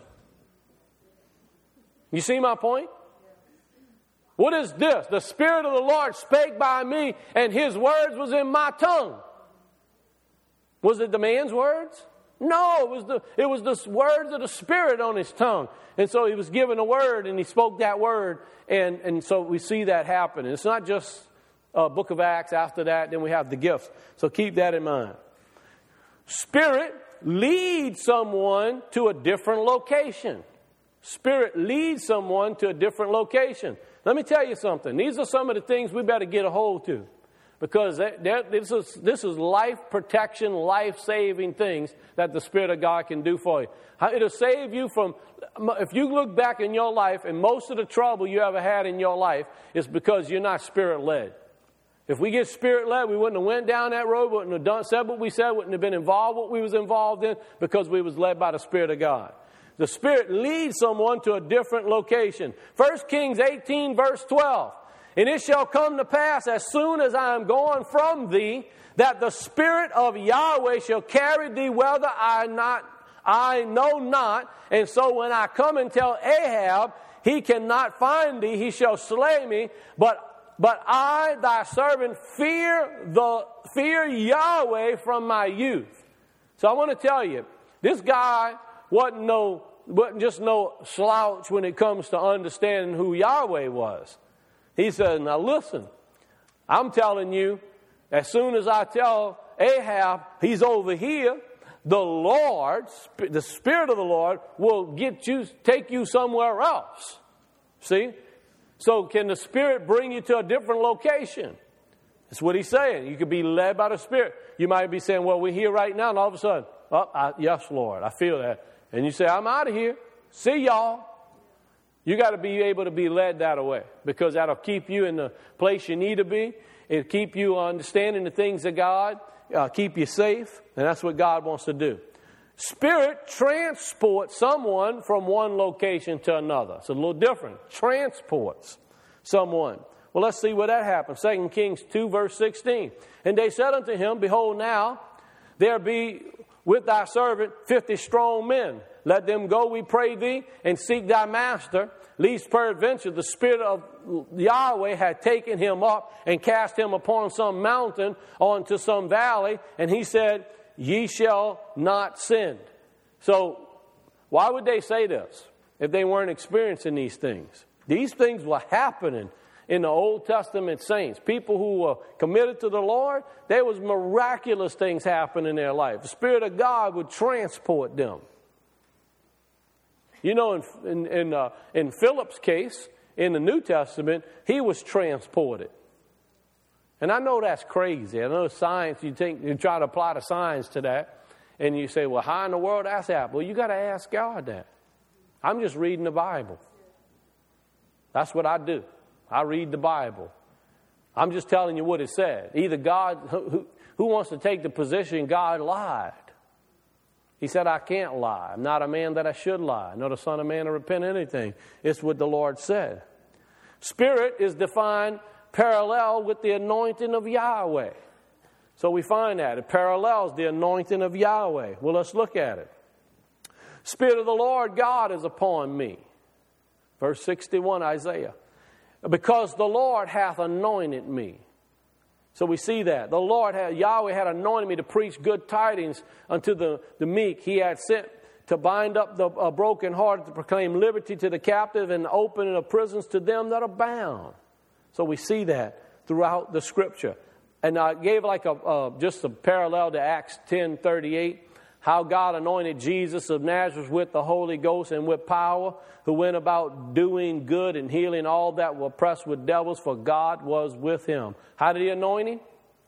Speaker 1: You see my point? What is this? The Spirit of the Lord spake by me, and his words was in my tongue. Was it the man's words? No, it was the it was the words of the Spirit on his tongue. And so he was given a word, and he spoke that word, and, and so we see that happen. And it's not just Uh, book of Acts. After that, then we have the gifts. So keep that in mind. Spirit leads someone to a different location. Spirit leads someone to a different location. Let me tell you something. These are some of the things we better get a hold to. Because this is, this is life protection, life-saving things that the Spirit of God can do for you. It'll save you from, if you look back in your life, and most of the trouble you ever had in your life is because you're not Spirit-led. If we get Spirit-led, we wouldn't have went down that road, wouldn't have done, said what we said, wouldn't have been involved what we was involved in, because we was led by the Spirit of God. The Spirit leads someone to a different location. First Kings eighteen, verse twelve. And it shall come to pass, as soon as I am gone from thee, that the Spirit of Yahweh shall carry thee whither I not I know not. And so when I come and tell Ahab, he cannot find thee, he shall slay me. But but I, thy servant, fear the fear Yahweh from my youth. So I want to tell you, this guy wasn't no wasn't just no slouch when it comes to understanding who Yahweh was. He says, now listen, I'm telling you, as soon as I tell Ahab he's over here, the Lord, the Spirit of the Lord, will get you, take you somewhere else. See? So can the Spirit bring you to a different location? That's what he's saying. You could be led by the Spirit. You might be saying, well, we're here right now, and all of a sudden, oh, I, yes, Lord, I feel that. And you say, I'm out of here. See y'all. You got to be able to be led that way, because that'll keep you in the place you need to be. It'll keep you understanding the things of God, uh, keep you safe, and that's what God wants to do. Spirit transports someone from one location to another. It's a little different. Transports someone. Well, let's see where that happens. Second Kings two, verse sixteen. And they said unto him, behold, now there be with thy servant fifty strong men. Let them go, we pray thee, and seek thy master, lest peradventure the Spirit of Yahweh had taken him up and cast him upon some mountain or into some valley. And he said, ye shall not sin. So why would they say this if they weren't experiencing these things? These things were happening in the Old Testament saints. People who were committed to the Lord, there was miraculous things happening in their life. The Spirit of God would transport them. You know, in in in, uh, in Philip's case, in the New Testament, he was transported. And I know that's crazy. I know science, you think you try to apply the science to that, and you say, well, how in the world that's happened? Well, you got to ask God that. I'm just reading the Bible. That's what I do. I read the Bible. I'm just telling you what it said. Either God, who, who wants to take the position God lied? He said, I can't lie. I'm not a man that I should lie, nor the Son of Man to repent anything. It's what the Lord said. Spirit is defined parallel with the anointing of Yahweh. So we find that. It parallels the anointing of Yahweh. Well, let's look at it. Spirit of the Lord God is upon me. Verse sixty-one, Isaiah. Because the Lord hath anointed me. So we see that. The Lord had, Yahweh had anointed me to preach good tidings unto the, the meek. He had sent to bind up the uh, brokenhearted, to proclaim liberty to the captive, and opening of prisons to them that are bound. So we see that throughout the Scripture. And I gave like a uh, just a parallel to Acts ten thirty-eight, how God anointed Jesus of Nazareth with the Holy Ghost and with power, who went about doing good and healing all that were oppressed with devils, for God was with him. How did he anoint him?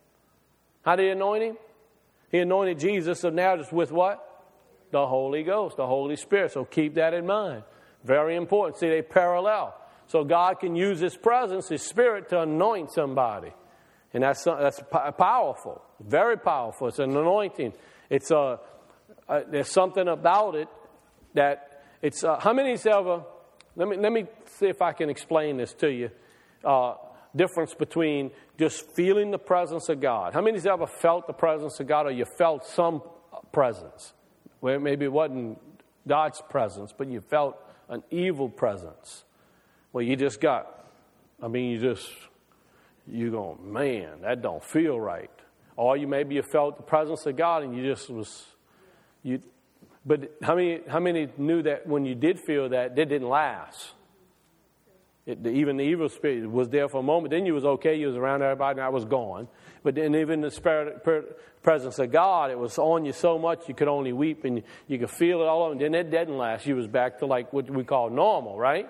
Speaker 1: How did he anoint him? He anointed Jesus of Nazareth with what? The Holy Ghost, the Holy Spirit. So keep that in mind. Very important. See, they parallel. So God can use His presence, His Spirit, to anoint somebody. And that's that's powerful, very powerful. It's an anointing. It's a, uh, there's something about it that it's, uh, how many's ever, let me, let me see if I can explain this to you. Uh, difference between just feeling the presence of God. How many's ever felt the presence of God, or you felt some presence? Where maybe it wasn't God's presence, but you felt an evil presence. Well, you just got, I mean, you just, you go, man, that don't feel right. Or you maybe you felt the presence of God and you just was, you. But how many how many knew that when you did feel that, it didn't last? It, the, even the evil spirit was there for a moment. Then you was okay. You was around everybody, and I was gone. But then even the spirit, per, presence of God, it was on you so much you could only weep, and you, you could feel it all over. And then it didn't last. You was back to like what we call normal, right?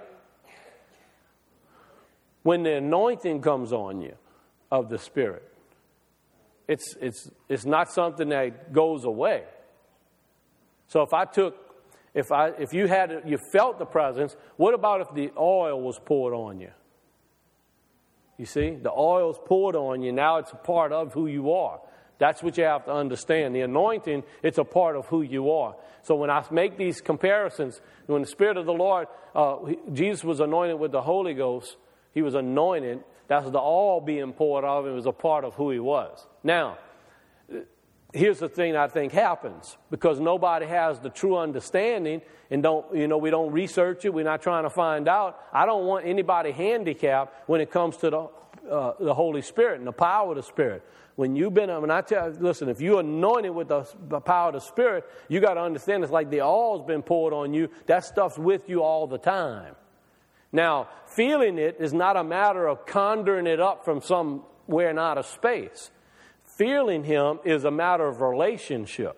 Speaker 1: When the anointing comes on you of the Spirit, it's it's it's not something that goes away. So if I took If I, if you had, you felt the presence, what about if the oil was poured on you? You see, the oil's poured on you. Now it's a part of who you are. That's what you have to understand. The anointing, it's a part of who you are. So when I make these comparisons, when the Spirit of the Lord, uh, Jesus was anointed with the Holy Ghost. He was anointed. That's the oil being poured of him. It was a part of who he was. Now, here's the thing I think happens, because nobody has the true understanding, and don't you know we don't research it. We're not trying to find out. I don't want anybody handicapped when it comes to the uh, the Holy Spirit and the power of the Spirit. When you've been, when I tell, listen, if you're anointed with the, the power of the Spirit, you got to understand it's like the oil's been poured on you. That stuff's with you all the time. Now, feeling it is not a matter of conjuring it up from somewhere in outer space. Feeling him is a matter of relationship.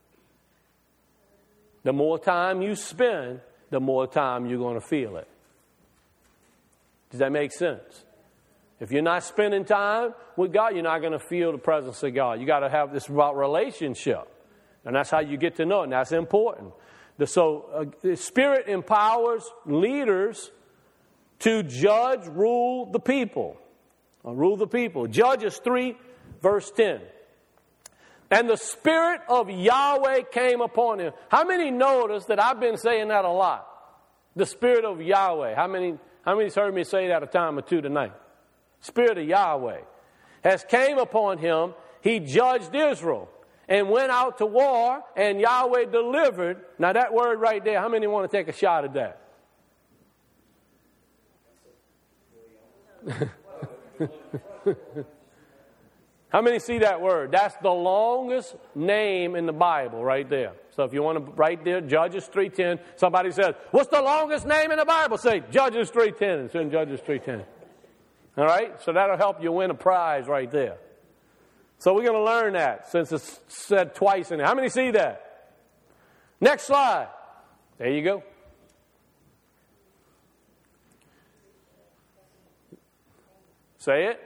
Speaker 1: The more time you spend, the more time you're going to feel it. Does that make sense? If you're not spending time with God, you're not going to feel the presence of God. You got to have this about relationship. And that's how you get to know it, and that's important. The, so uh, the Spirit empowers leaders to judge, rule the people. Uh, rule the people. Judges three, verse ten. And the Spirit of Yahweh came upon him. How many notice that I've been saying that a lot? The Spirit of Yahweh. How many, how many's heard me say that a time or two tonight? Spirit of Yahweh has came upon him. He judged Israel and went out to war, and Yahweh delivered. Now that word right there, how many want to take a shot at that? How many see that word? That's the longest name in the Bible right there. So if you want to write there, Judges three ten. Somebody says, what's the longest name in the Bible? Say, Judges three ten. It's in Judges three ten. All right? So that'll help you win a prize right there. So we're going to learn that since it's said twice in there. How many see that? Next slide. There you go. Say it.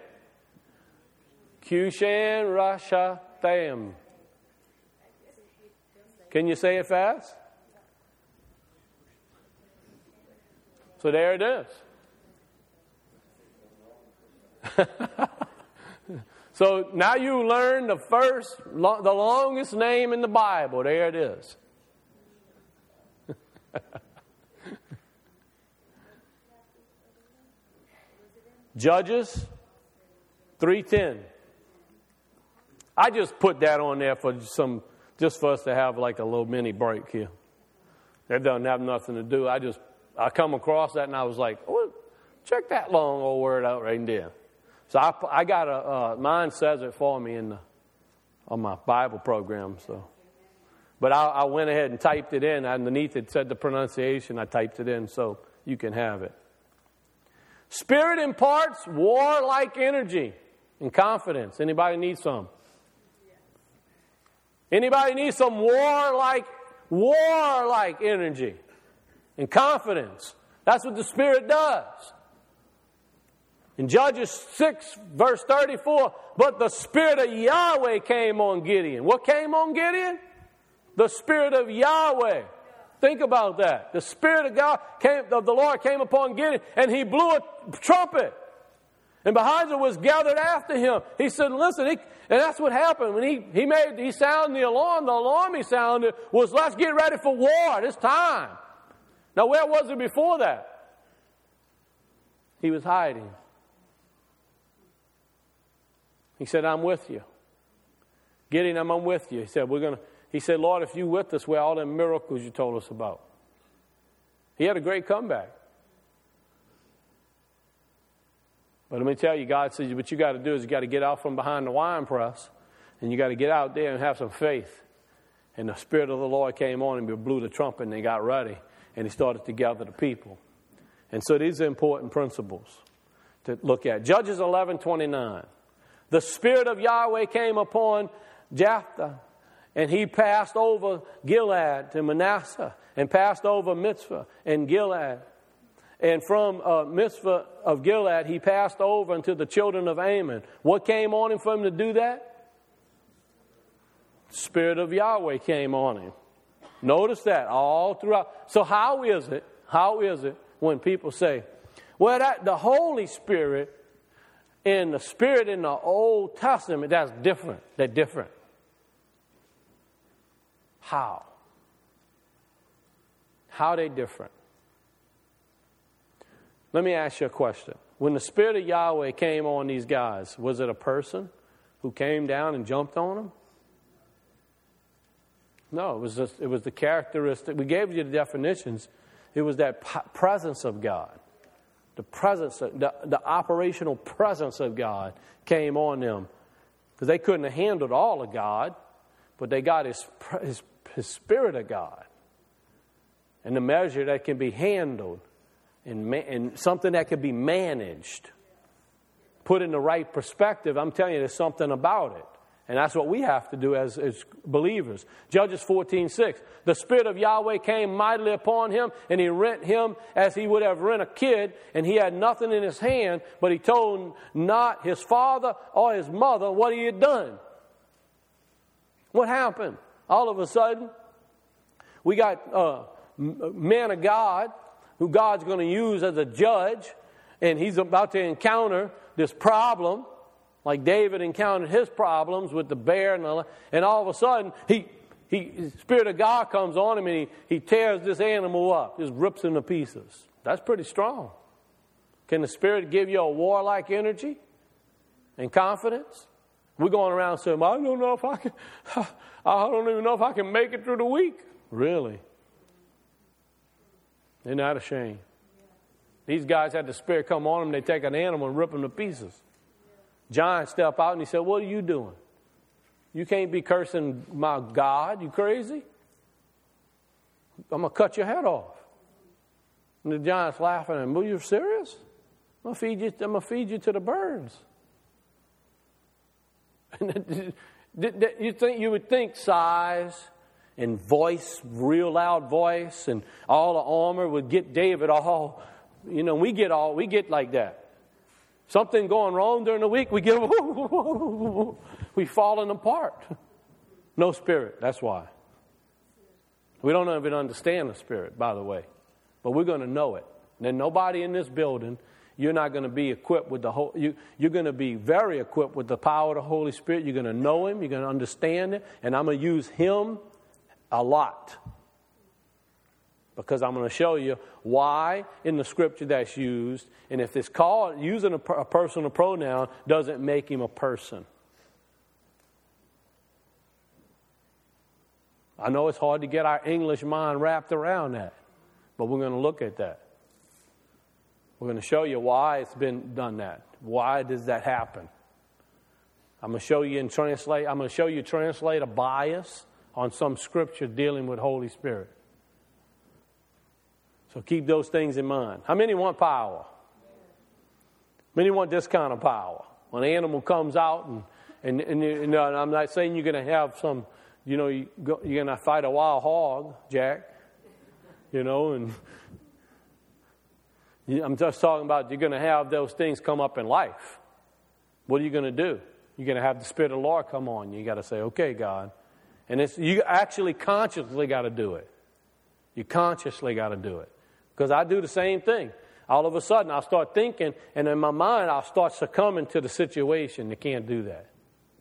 Speaker 1: Kushan Rashathaim. Can you say it fast? So there it is. So now you learn the first, the longest name in the Bible. There it is. Judges three ten. I just put that on there for some, just for us to have like a little mini break here. That doesn't have nothing to do. I just, I come across that and I was like, oh, check that long old word out right there. So I, I got a, uh, mine says it for me in the, on my Bible program. So, but I, I went ahead and typed it in. Underneath it said the pronunciation. I typed it in so you can have it. Spirit imparts warlike energy and confidence. Anybody need some? Anybody need some warlike, warlike energy and confidence? That's what the Spirit does. In Judges six, verse thirty-four, but the Spirit of Yahweh came on Gideon. What came on Gideon? The Spirit of Yahweh. Think about that. The Spirit of God came, of the Lord came upon Gideon, and he blew a trumpet. And Bahijah was gathered after him. He said, listen, he, and that's what happened. When he, he made, he sounded the alarm, the alarm he sounded was, let's get ready for war. It's time. Now, where was he before that? He was hiding. He said, I'm with you. Gideon, I'm, I'm with you. He said, we're going to, he said, Lord, if you with us, where all them miracles you told us about. He had a great comeback. But let me tell you, God says, what you got to do is you got to get out from behind the wine press, and you got to get out there and have some faith. And the Spirit of the Lord came on and blew the trumpet, and they got ready, and he started to gather the people. And so these are important principles to look at. Judges eleven twenty-nine. The Spirit of Yahweh came upon Jephthah, and he passed over Gilead to Manasseh, and passed over Mizpah and Gilead. And from uh, Mizpah of Gilead, he passed over unto the children of Ammon. What came on him for him to do that? The Spirit of Yahweh came on him. Notice that all throughout. So how is it, how is it when people say, well, that the Holy Spirit and the Spirit in the Old Testament, that's different. They're different. How? How are they different? Let me ask you a question. When the Spirit of Yahweh came on these guys, was it a person who came down and jumped on them? No, it was just, it was the characteristic. We gave you the definitions. It was that presence of God. The presence, of, the, the operational presence of God came on them. Because they couldn't have handled all of God, but they got his, his, his Spirit of God. And the measure that can be handled and, and something that can be managed. Put in the right perspective, I'm telling you, there's something about it. And that's what we have to do as, as believers. Judges fourteen six. The Spirit of Yahweh came mightily upon him, and he rent him as he would have rent a kid, and he had nothing in his hand, but he told not his father or his mother what he had done. What happened? All of a sudden, we got a man of God who God's going to use as a judge, and he's about to encounter this problem. Like David encountered his problems with the bear, and, the, and all of a sudden, he, he, the Spirit of God comes on him, and he, he tears this animal up, just rips him to pieces. That's pretty strong. Can the Spirit give you a warlike energy and confidence? We're going around saying, I don't know if I can, I don't even know if I can make it through the week. Really? Isn't that a shame? These guys had the Spirit come on them, they take an animal and rip them to pieces. John stepped out and he said, what are you doing? You can't be cursing my God. You crazy? I'm going to cut your head off. And the giant's laughing at him. Well, you're serious? I'm going to feed you, I'm going to feed you to the birds. You think you would think size and voice, real loud voice, and all the armor would get David all, you know, we get all, we get like that. Something going wrong during the week, we get, we falling apart. No Spirit, that's why. We don't even understand the Spirit, by the way. But we're going to know it. And then nobody in this building, you're not going to be equipped with the whole, you, you're going to be very equipped with the power of the Holy Spirit. You're going to know Him, you're going to understand it, and I'm going to use Him a lot. Because I'm going to show you why in the scripture that's used. And if it's called, using a, a personal pronoun doesn't make him a person. I know it's hard to get our English mind wrapped around that. But we're going to look at that. We're going to show you why it's been done that. Why does that happen? I'm going to show you and translate. I'm going to show you translate a bias on some scripture dealing with Holy Spirit. So keep those things in mind. How many want power? How many want this kind of power? When an animal comes out, and, and, and, and I'm not saying you're going to have some, you know, you go, you're going to fight a wild hog, Jack, you know, and I'm just talking about you're going to have those things come up in life. What are you going to do? You're going to have the Spirit of the Lord come on you. You got to say, okay, God. And it's you actually consciously got to do it. You consciously got to do it. Because I do the same thing. All of a sudden, I'll start thinking, and in my mind, I'll start succumbing to the situation. You can't do that.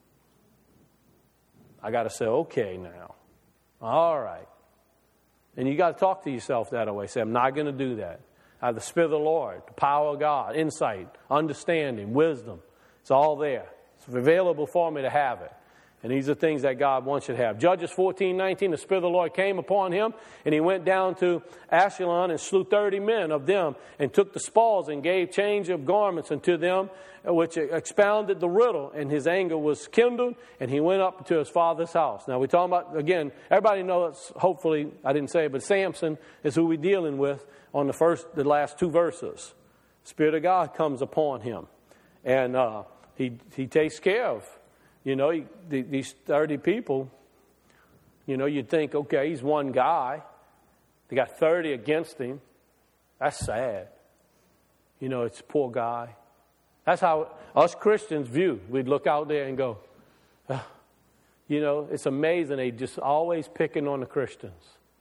Speaker 1: I got to say, okay, now. All right. And you got to talk to yourself that way. Say, I'm not going to do that. I have the Spirit of the Lord, the power of God, insight, understanding, wisdom. It's all there. It's available for me to have it. And these are things that God wants you to have. Judges fourteen nineteen, the Spirit of the Lord came upon him, and he went down to Ashkelon and slew thirty men of them, and took the spoils and gave change of garments unto them, which expounded the riddle. And his anger was kindled, and he went up to his father's house. Now we're talking about, again, everybody knows, hopefully, I didn't say it, but Samson is who we're dealing with on the first, the last two verses. Spirit of God comes upon him. And uh, he he takes care of, you know, he, these thirty people. You know, you'd think, okay, he's one guy. They got thirty against him. That's sad. You know, it's a poor guy. That's how us Christians view. We'd look out there and go, oh, you know, it's amazing. They just always picking on the Christians.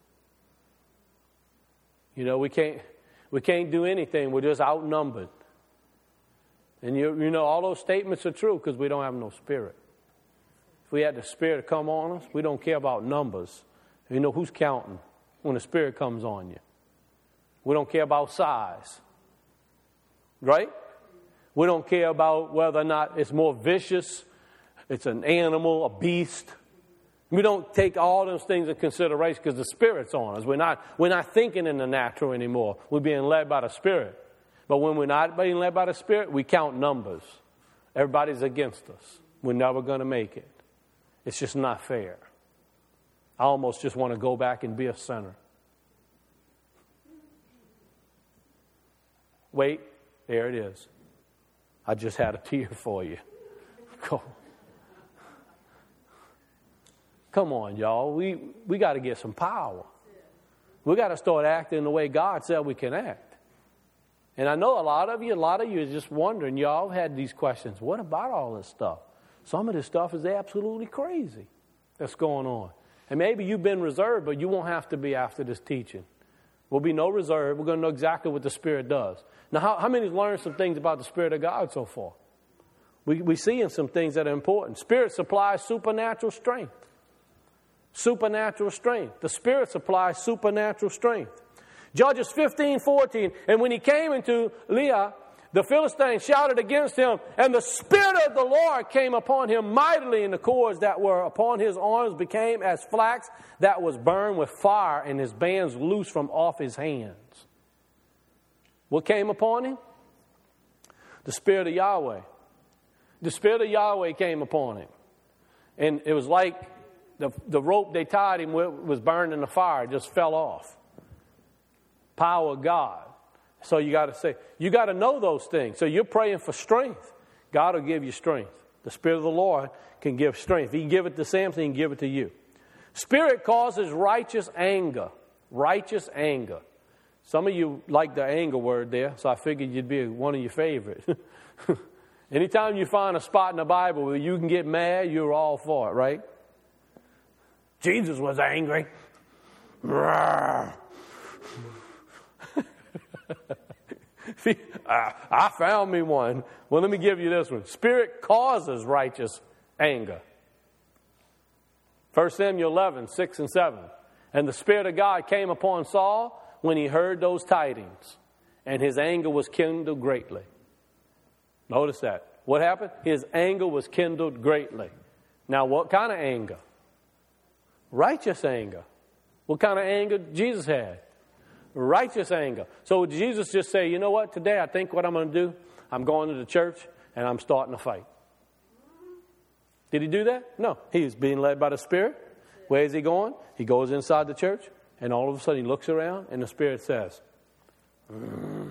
Speaker 1: You know, we can't we can't do anything. We're just outnumbered. And you you know, all those statements are true because we don't have no spirit. If we had the Spirit come on us, we don't care about numbers. You know, who's counting when the Spirit comes on you? We don't care about size. Right? We don't care about whether or not it's more vicious, it's an animal, a beast. We don't take all those things into consideration because the Spirit's on us. We're not, we're not thinking in the natural anymore. We're being led by the Spirit. But when we're not being led by the Spirit, we count numbers. Everybody's against us. We're never going to make it. It's just not fair. I almost just want to go back and be a sinner. Wait, there it is. I just had a tear for you. Go. Come on, y'all. We we got to get some power. We got to start acting the way God said we can act. And I know a lot of you, a lot of you are just wondering, y'all had these questions. What about all this stuff? Some of this stuff is absolutely crazy that's going on. And maybe you've been reserved, but you won't have to be after this teaching. There'll be no reserve. We're going to know exactly what the Spirit does. Now, how, how many have learned some things about the Spirit of God so far? We, we see in some things that are important. Spirit supplies supernatural strength. Supernatural strength. The Spirit supplies supernatural strength. Judges fifteen fourteen. And when he came into Leah, the Philistines shouted against him, and the Spirit of the Lord came upon him mightily, and the cords that were upon his arms became as flax that was burned with fire, and his bands loosed from off his hands. What came upon him? The Spirit of Yahweh. The Spirit of Yahweh came upon him. And it was like the, the rope they tied him with was burned in the fire. It just fell off. Power of God. So you got to say, you got to know those things. So you're praying for strength. God will give you strength. The Spirit of the Lord can give strength. He can give it to Samson, he can give it to you. Spirit causes righteous anger. Righteous anger. Some of you like the anger word there, so I figured you'd be one of your favorites. Anytime you find a spot in the Bible where you can get mad, you're all for it, right? Jesus was angry. I found me one. Well, let me give you this one. Spirit causes righteous anger. First Samuel eleven, six and seven. And the Spirit of God came upon Saul when he heard those tidings, and his anger was kindled greatly. Notice that. What happened? His anger was kindled greatly. Now, what kind of anger? Righteous anger. What kind of anger Jesus had? Righteous anger. So would Jesus just say, you know what, today I think what I'm going to do, I'm going to the church and I'm starting a fight. Did he do that? No. He's being led by the Spirit. Where is he going? He goes inside the church and all of a sudden he looks around and the Spirit says, mm.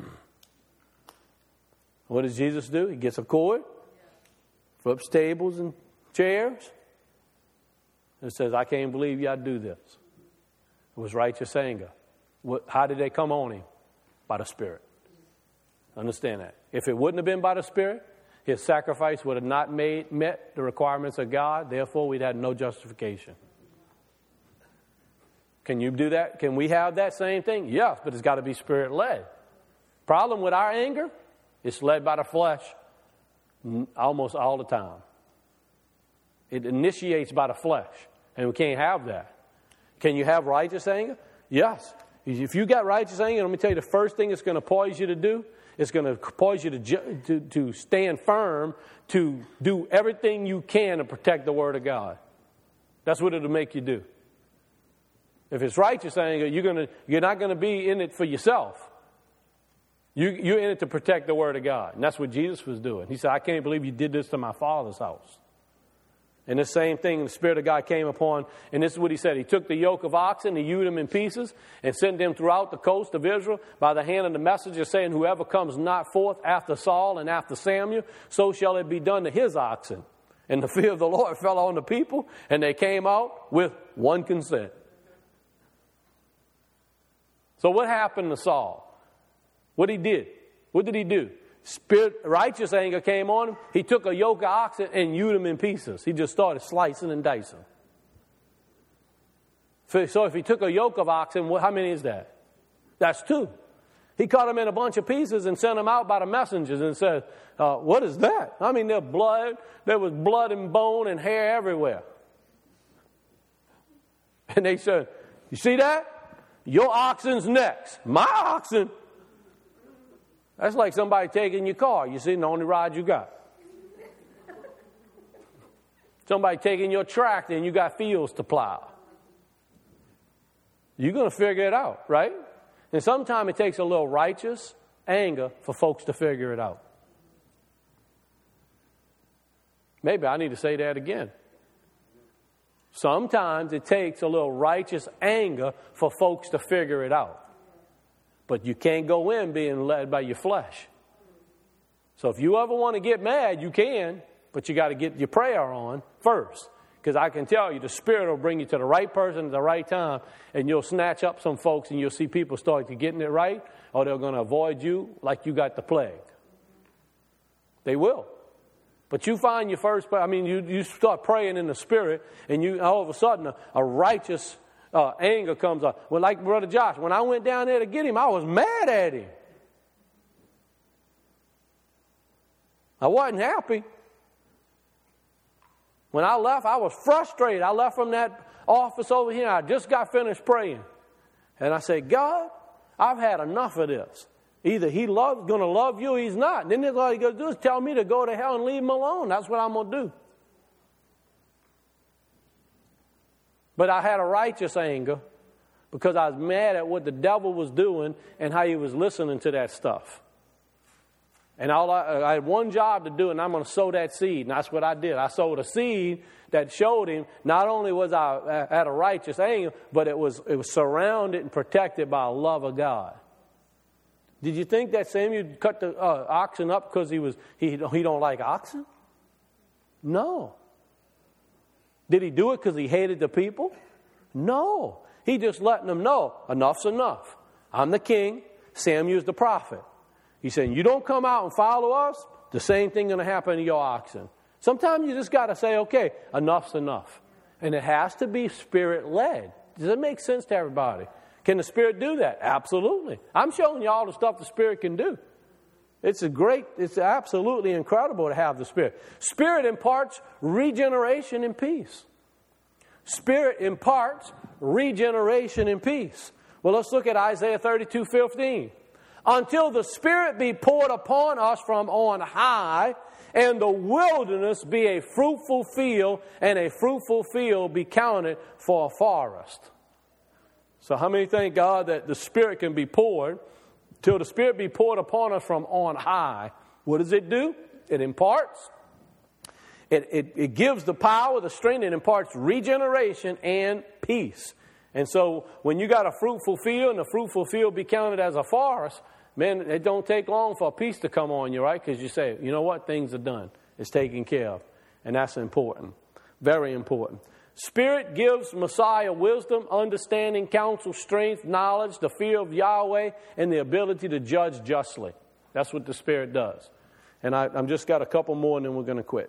Speaker 1: What does Jesus do? He gets a cord, flips tables and chairs, and says, I can't believe y'all do this. It was righteous anger. What, how did they come on him? By the Spirit. Understand that. If it wouldn't have been by the Spirit, his sacrifice would have not made, met the requirements of God. Therefore, we'd had no justification. Can you do that? Can we have that same thing? Yes, but it's got to be Spirit-led. Problem with our anger? It's led by the flesh almost all the time. It initiates by the flesh, and we can't have that. Can you have righteous anger? Yes. If you got righteous anger, let me tell you, the first thing it's going to poise you to do, it's going to poise you to, to, to stand firm, to do everything you can to protect the Word of God. That's what it'll make you do. If it's righteous anger, you're going to, you're not going to be in it for yourself. You, you're in it to protect the Word of God. And that's what Jesus was doing. He said, I can't believe you did this to my Father's house. And the same thing, the Spirit of God came upon, and this is what he said. He took the yoke of oxen, he hewed them in pieces, and sent them throughout the coast of Israel by the hand of the messenger, saying, whoever comes not forth after Saul and after Samuel, so shall it be done to his oxen. And the fear of the Lord fell on the people, and they came out with one consent. So what happened to Saul? What he did? What did he do? Spirit, righteous anger came on him. He took a yoke of oxen and hewed them in pieces. He just started slicing and dicing. So if he took a yoke of oxen, how many is that? That's two. He cut them in a bunch of pieces and sent them out by the messengers and said, uh, what is that? I mean, there blood. There was blood and bone and hair everywhere. And they said, you see that? Your oxen's next. My oxen? That's like somebody taking your car. You see, the only ride you got. Somebody taking your tractor and you got fields to plow. You're going to figure it out, right? And sometimes it takes a little righteous anger for folks to figure it out. Maybe I need to say that again. Sometimes it takes a little righteous anger for folks to figure it out. But you can't go in being led by your flesh. So if you ever want to get mad, you can, but you got to get your prayer on first. Because I can tell you, the Spirit will bring you to the right person at the right time, and you'll snatch up some folks, and you'll see people start to getting it right, or they're going to avoid you like you got the plague. They will. But you find your first, I mean, you, you start praying in the Spirit, and you all of a sudden a, a righteous Uh, anger comes up. Well, like Brother Josh, when I went down there to get him, I was mad at him. I wasn't happy. When I left, I was frustrated. I left from that office over here. I just got finished praying. And I said, God, I've had enough of this. Either he loves, going to love you or he's not. And then all he's going to do is tell me to go to hell and leave him alone. That's what I'm going to do. But I had a righteous anger because I was mad at what the devil was doing and how he was listening to that stuff. And all I, I had one job to do, and I'm going to sow that seed. And that's what I did. I sowed a seed that showed him not only was I at a righteous anger, but it was it was surrounded and protected by a love of God. Did you think that Samuel cut the uh, oxen up because he was he he don't like oxen? No. Did he do it because he hated the people? No. He just letting them know, enough's enough. I'm the king. Samuel's the prophet. He's saying, you don't come out and follow us, the same thing going to happen to your oxen. Sometimes you just got to say, okay, enough's enough. And it has to be Spirit-led. Does it make sense to everybody? Can the Spirit do that? Absolutely. I'm showing you all the stuff the Spirit can do. It's a great, it's absolutely incredible to have the Spirit. Spirit imparts regeneration and peace. Spirit imparts regeneration and peace. Well, let's look at Isaiah thirty-two fifteen. Until the Spirit be poured upon us from on high, and the wilderness be a fruitful field, and a fruitful field be counted for a forest. So how many thank God that the Spirit can be poured? Till the Spirit be poured upon us from on high. What does it do? It imparts. It, it, it gives the power, the strength. It imparts regeneration and peace. And so when you got a fruitful field and the fruitful field be counted as a forest, man, it don't take long for a peace to come on you, right? Because you say, you know what? Things are done. It's taken care of. And that's important. Very important. Spirit gives Messiah wisdom, understanding, counsel, strength, knowledge, the fear of Yahweh, and the ability to judge justly. That's what the Spirit does. And I, I've just got a couple more and then we're going to quit.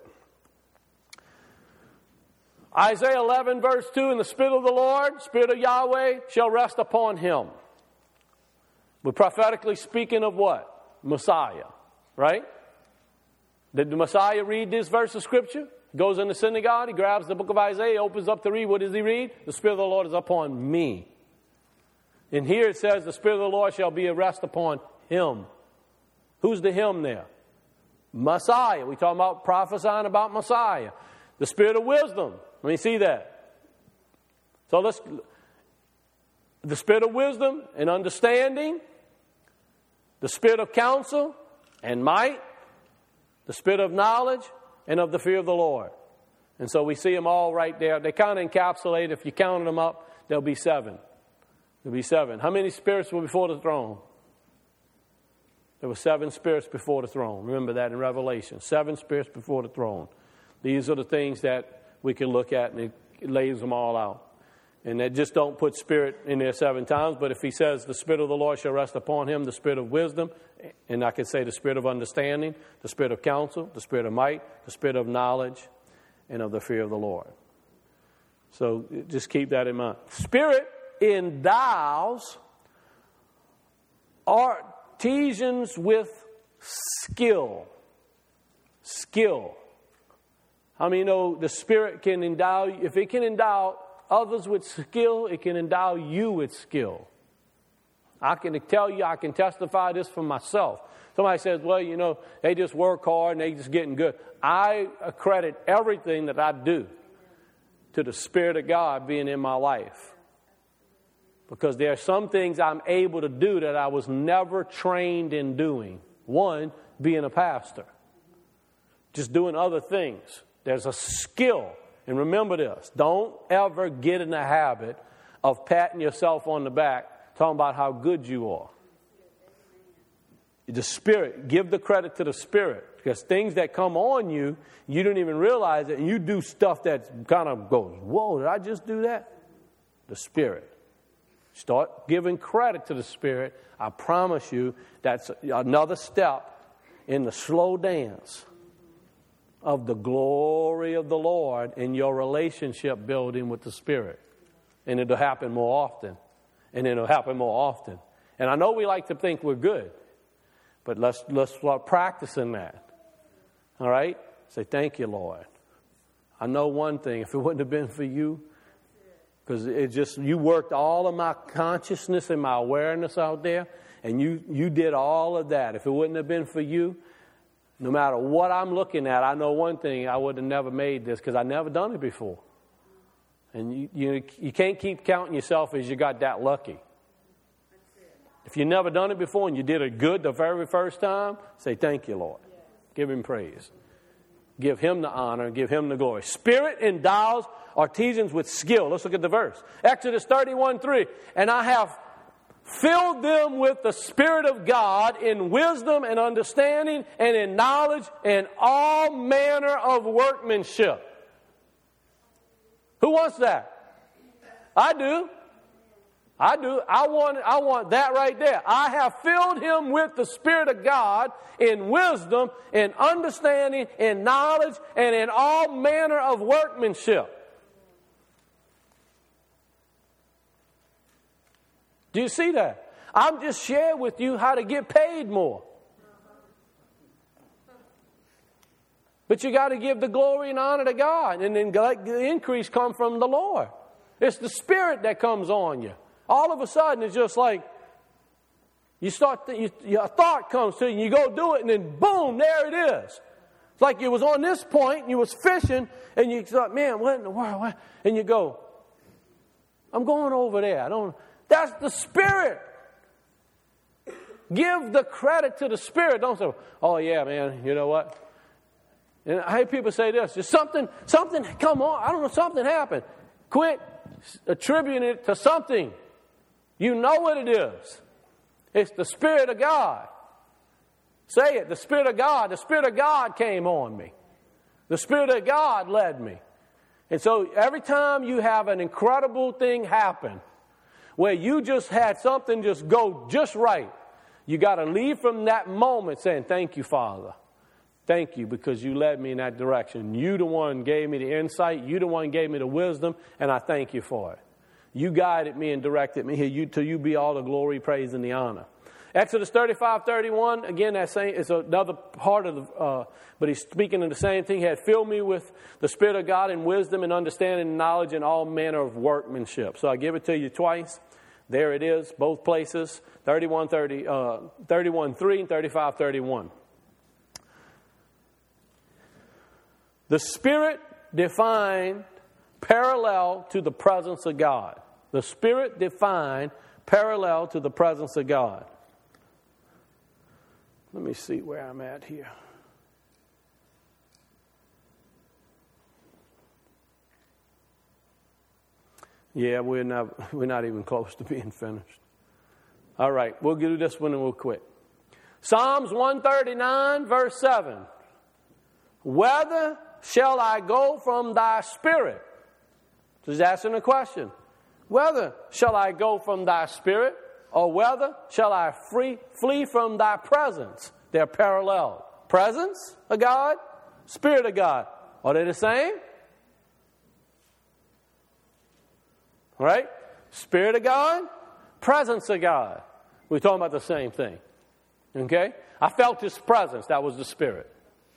Speaker 1: Isaiah eleven verse two, and the Spirit of the Lord, Spirit of Yahweh, shall rest upon him. We're prophetically speaking of what? Messiah, right? Did the Messiah read this verse of Scripture? Goes in the synagogue, he grabs the book of Isaiah, opens up to read. What does he read? The Spirit of the Lord is upon me. And here it says, the Spirit of the Lord shall be a rest upon him. Who's the him there? Messiah. We're talking about prophesying about Messiah. The Spirit of wisdom. Let me see that. So let's, the Spirit of wisdom and understanding, the Spirit of counsel and might, the Spirit of knowledge, and of the fear of the Lord. And so we see them all right there. They kind of encapsulate. If you counted them up, there'll be seven. There'll be seven. How many spirits were before the throne? There were seven spirits before the throne. Remember that in Revelation. Seven spirits before the throne. These are the things that we can look at, and it lays them all out. And they just don't put spirit in there seven times. But if he says the Spirit of the Lord shall rest upon him, the spirit of wisdom, and I could say the spirit of understanding, the spirit of counsel, the spirit of might, the spirit of knowledge, and of the fear of the Lord. So just keep that in mind. Spirit endows artisans with skill. Skill. How many know the Spirit can endow, if it can endow others with skill, it can endow you with skill. I can tell you, I can testify this for myself. Somebody says, well, you know, they just work hard and they just getting good. I accredit everything that I do to the Spirit of God being in my life. Because there are some things I'm able to do that I was never trained in doing. One, being a pastor. Just doing other things. There's a skill. And remember this, don't ever get in the habit of patting yourself on the back, talking about how good you are. The Spirit, give the credit to the Spirit. Because things that come on you, you don't even realize it, and you do stuff that kind of goes, whoa, did I just do that? The Spirit. Start giving credit to the Spirit. I promise you, that's another step in the slow dance of the glory of the Lord in your relationship building with the Spirit. And it'll happen more often. And it'll happen more often. And I know we like to think we're good. But let's let's start practicing that. All right? Say, thank you, Lord. I know one thing. If it wouldn't have been for you, because it just, you worked all of my consciousness and my awareness out there, and you, you did all of that. If it wouldn't have been for you, no matter what I'm looking at, I know one thing, I would have never made this because I never done it before. And you, you, you can't keep counting yourself as you got that lucky. If you've never done it before and you did it good the very first time, say, thank you, Lord. Give him praise. Give him the honor. Give him the glory. Spirit endows artisans with skill. Let's look at the verse. Exodus thirty-one three. And I have filled them with the Spirit of God in wisdom and understanding and in knowledge and all manner of workmanship. Who wants that? I do. I do. I want, I want that right there. I have filled him with the Spirit of God in wisdom, in understanding, in knowledge, and in all manner of workmanship. Do you see that? I'm just sharing with you how to get paid more. But you got to give the glory and honor to God, and then the increase comes from the Lord. It's the Spirit that comes on you. All of a sudden, it's just like you start. To, you, your thought comes to you, and you go do it, and then boom, there it is. It's like you was on this point, and you was fishing, and you thought, "Man, what in the world?" What? And you go, "I'm going over there." I don't. That's the Spirit. Give the credit to the Spirit. Don't say, "Oh yeah, man, you know what?" And I hear people say this: "Just something, something, come on! I don't know, something happened." Quit attributing it to something. You know what it is. It's the Spirit of God. Say it. The Spirit of God. The Spirit of God came on me. The Spirit of God led me. And so every time you have an incredible thing happen, where you just had something just go just right, you got to leave from that moment saying, "Thank you, Father. Thank you, because you led me in that direction. You the one gave me the insight. You the one gave me the wisdom, and I thank you for it. You guided me and directed me here. You, to you be all the glory, praise, and the honor." Exodus thirty-five thirty-one, again, that same, it's another part of the, uh, but he's speaking of the same thing. He had filled me with the Spirit of God in wisdom and understanding and knowledge and all manner of workmanship. So I give it to you twice. There it is, both places, thirty-one thirty, uh, thirty-one three and thirty-five thirty-one. The Spirit defined parallel to the presence of God. The Spirit defined parallel to the presence of God. Let me see where I'm at here. Yeah, we're not, we're not even close to being finished. All right, we'll do this one and we'll quit. Psalms one thirty-nine, verse seven. Whither shall I go from thy spirit? Just asking a question. Whether shall I go from thy spirit, or whether shall I free, flee from thy presence? They're parallel. Presence of God, Spirit of God. Are they the same? All right? Spirit of God, presence of God. We're talking about the same thing. Okay? I felt His presence. That was the Spirit.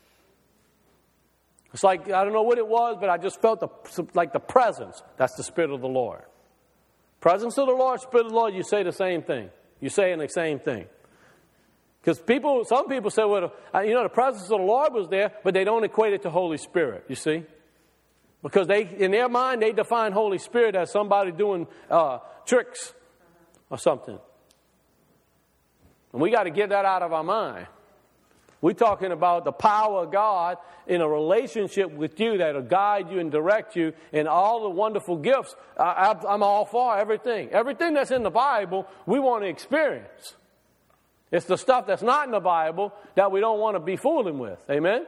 Speaker 1: It's like, I don't know what it was, but I just felt the, like the presence. That's the Spirit of the Lord. Presence of the Lord, Spirit of the Lord, you say the same thing. You're saying the same thing. Because people, some people say, well, you know, the presence of the Lord was there, but they don't equate it to Holy Spirit, you see? Because they, in their mind, they define Holy Spirit as somebody doing uh, tricks or something. And we got to get that out of our mind. We're talking about the power of God in a relationship with you that will guide you and direct you in all the wonderful gifts. I, I'm all for everything. Everything that's in the Bible, we want to experience. It's the stuff that's not in the Bible that we don't want to be fooling with. Amen?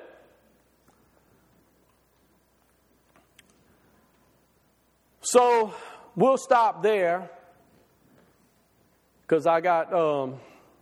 Speaker 1: So we'll stop there because I got um,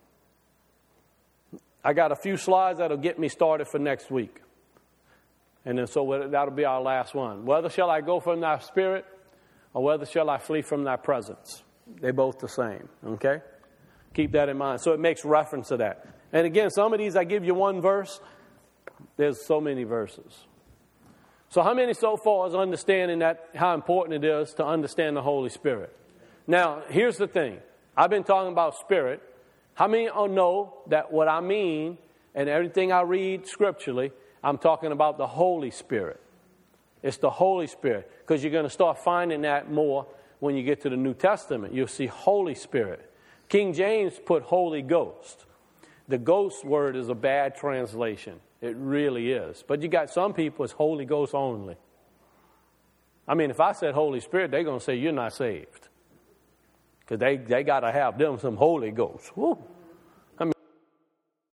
Speaker 1: I got a few slides that'll get me started for next week. And then so that'll be our last one. Whether shall I go from thy spirit, or whether shall I flee from thy presence? They're both the same. Okay? Keep that in mind. So it makes reference to that. And again, some of these I give you one verse. There's so many verses. So how many so far is understanding that how important it is to understand the Holy Spirit? Now, here's the thing. I've been talking about Spirit. How many know that what I mean and everything I read scripturally, I'm talking about the Holy Spirit. It's the Holy Spirit. Because you're going to start finding that more when you get to the New Testament. You'll see Holy Spirit. King James put Holy Ghost. The ghost word is a bad translation. It really is. But you got some people, it's Holy Ghost only. I mean, if I said Holy Spirit, they're going to say you're not saved. Because they, they got to have them some Holy Ghost. Woo.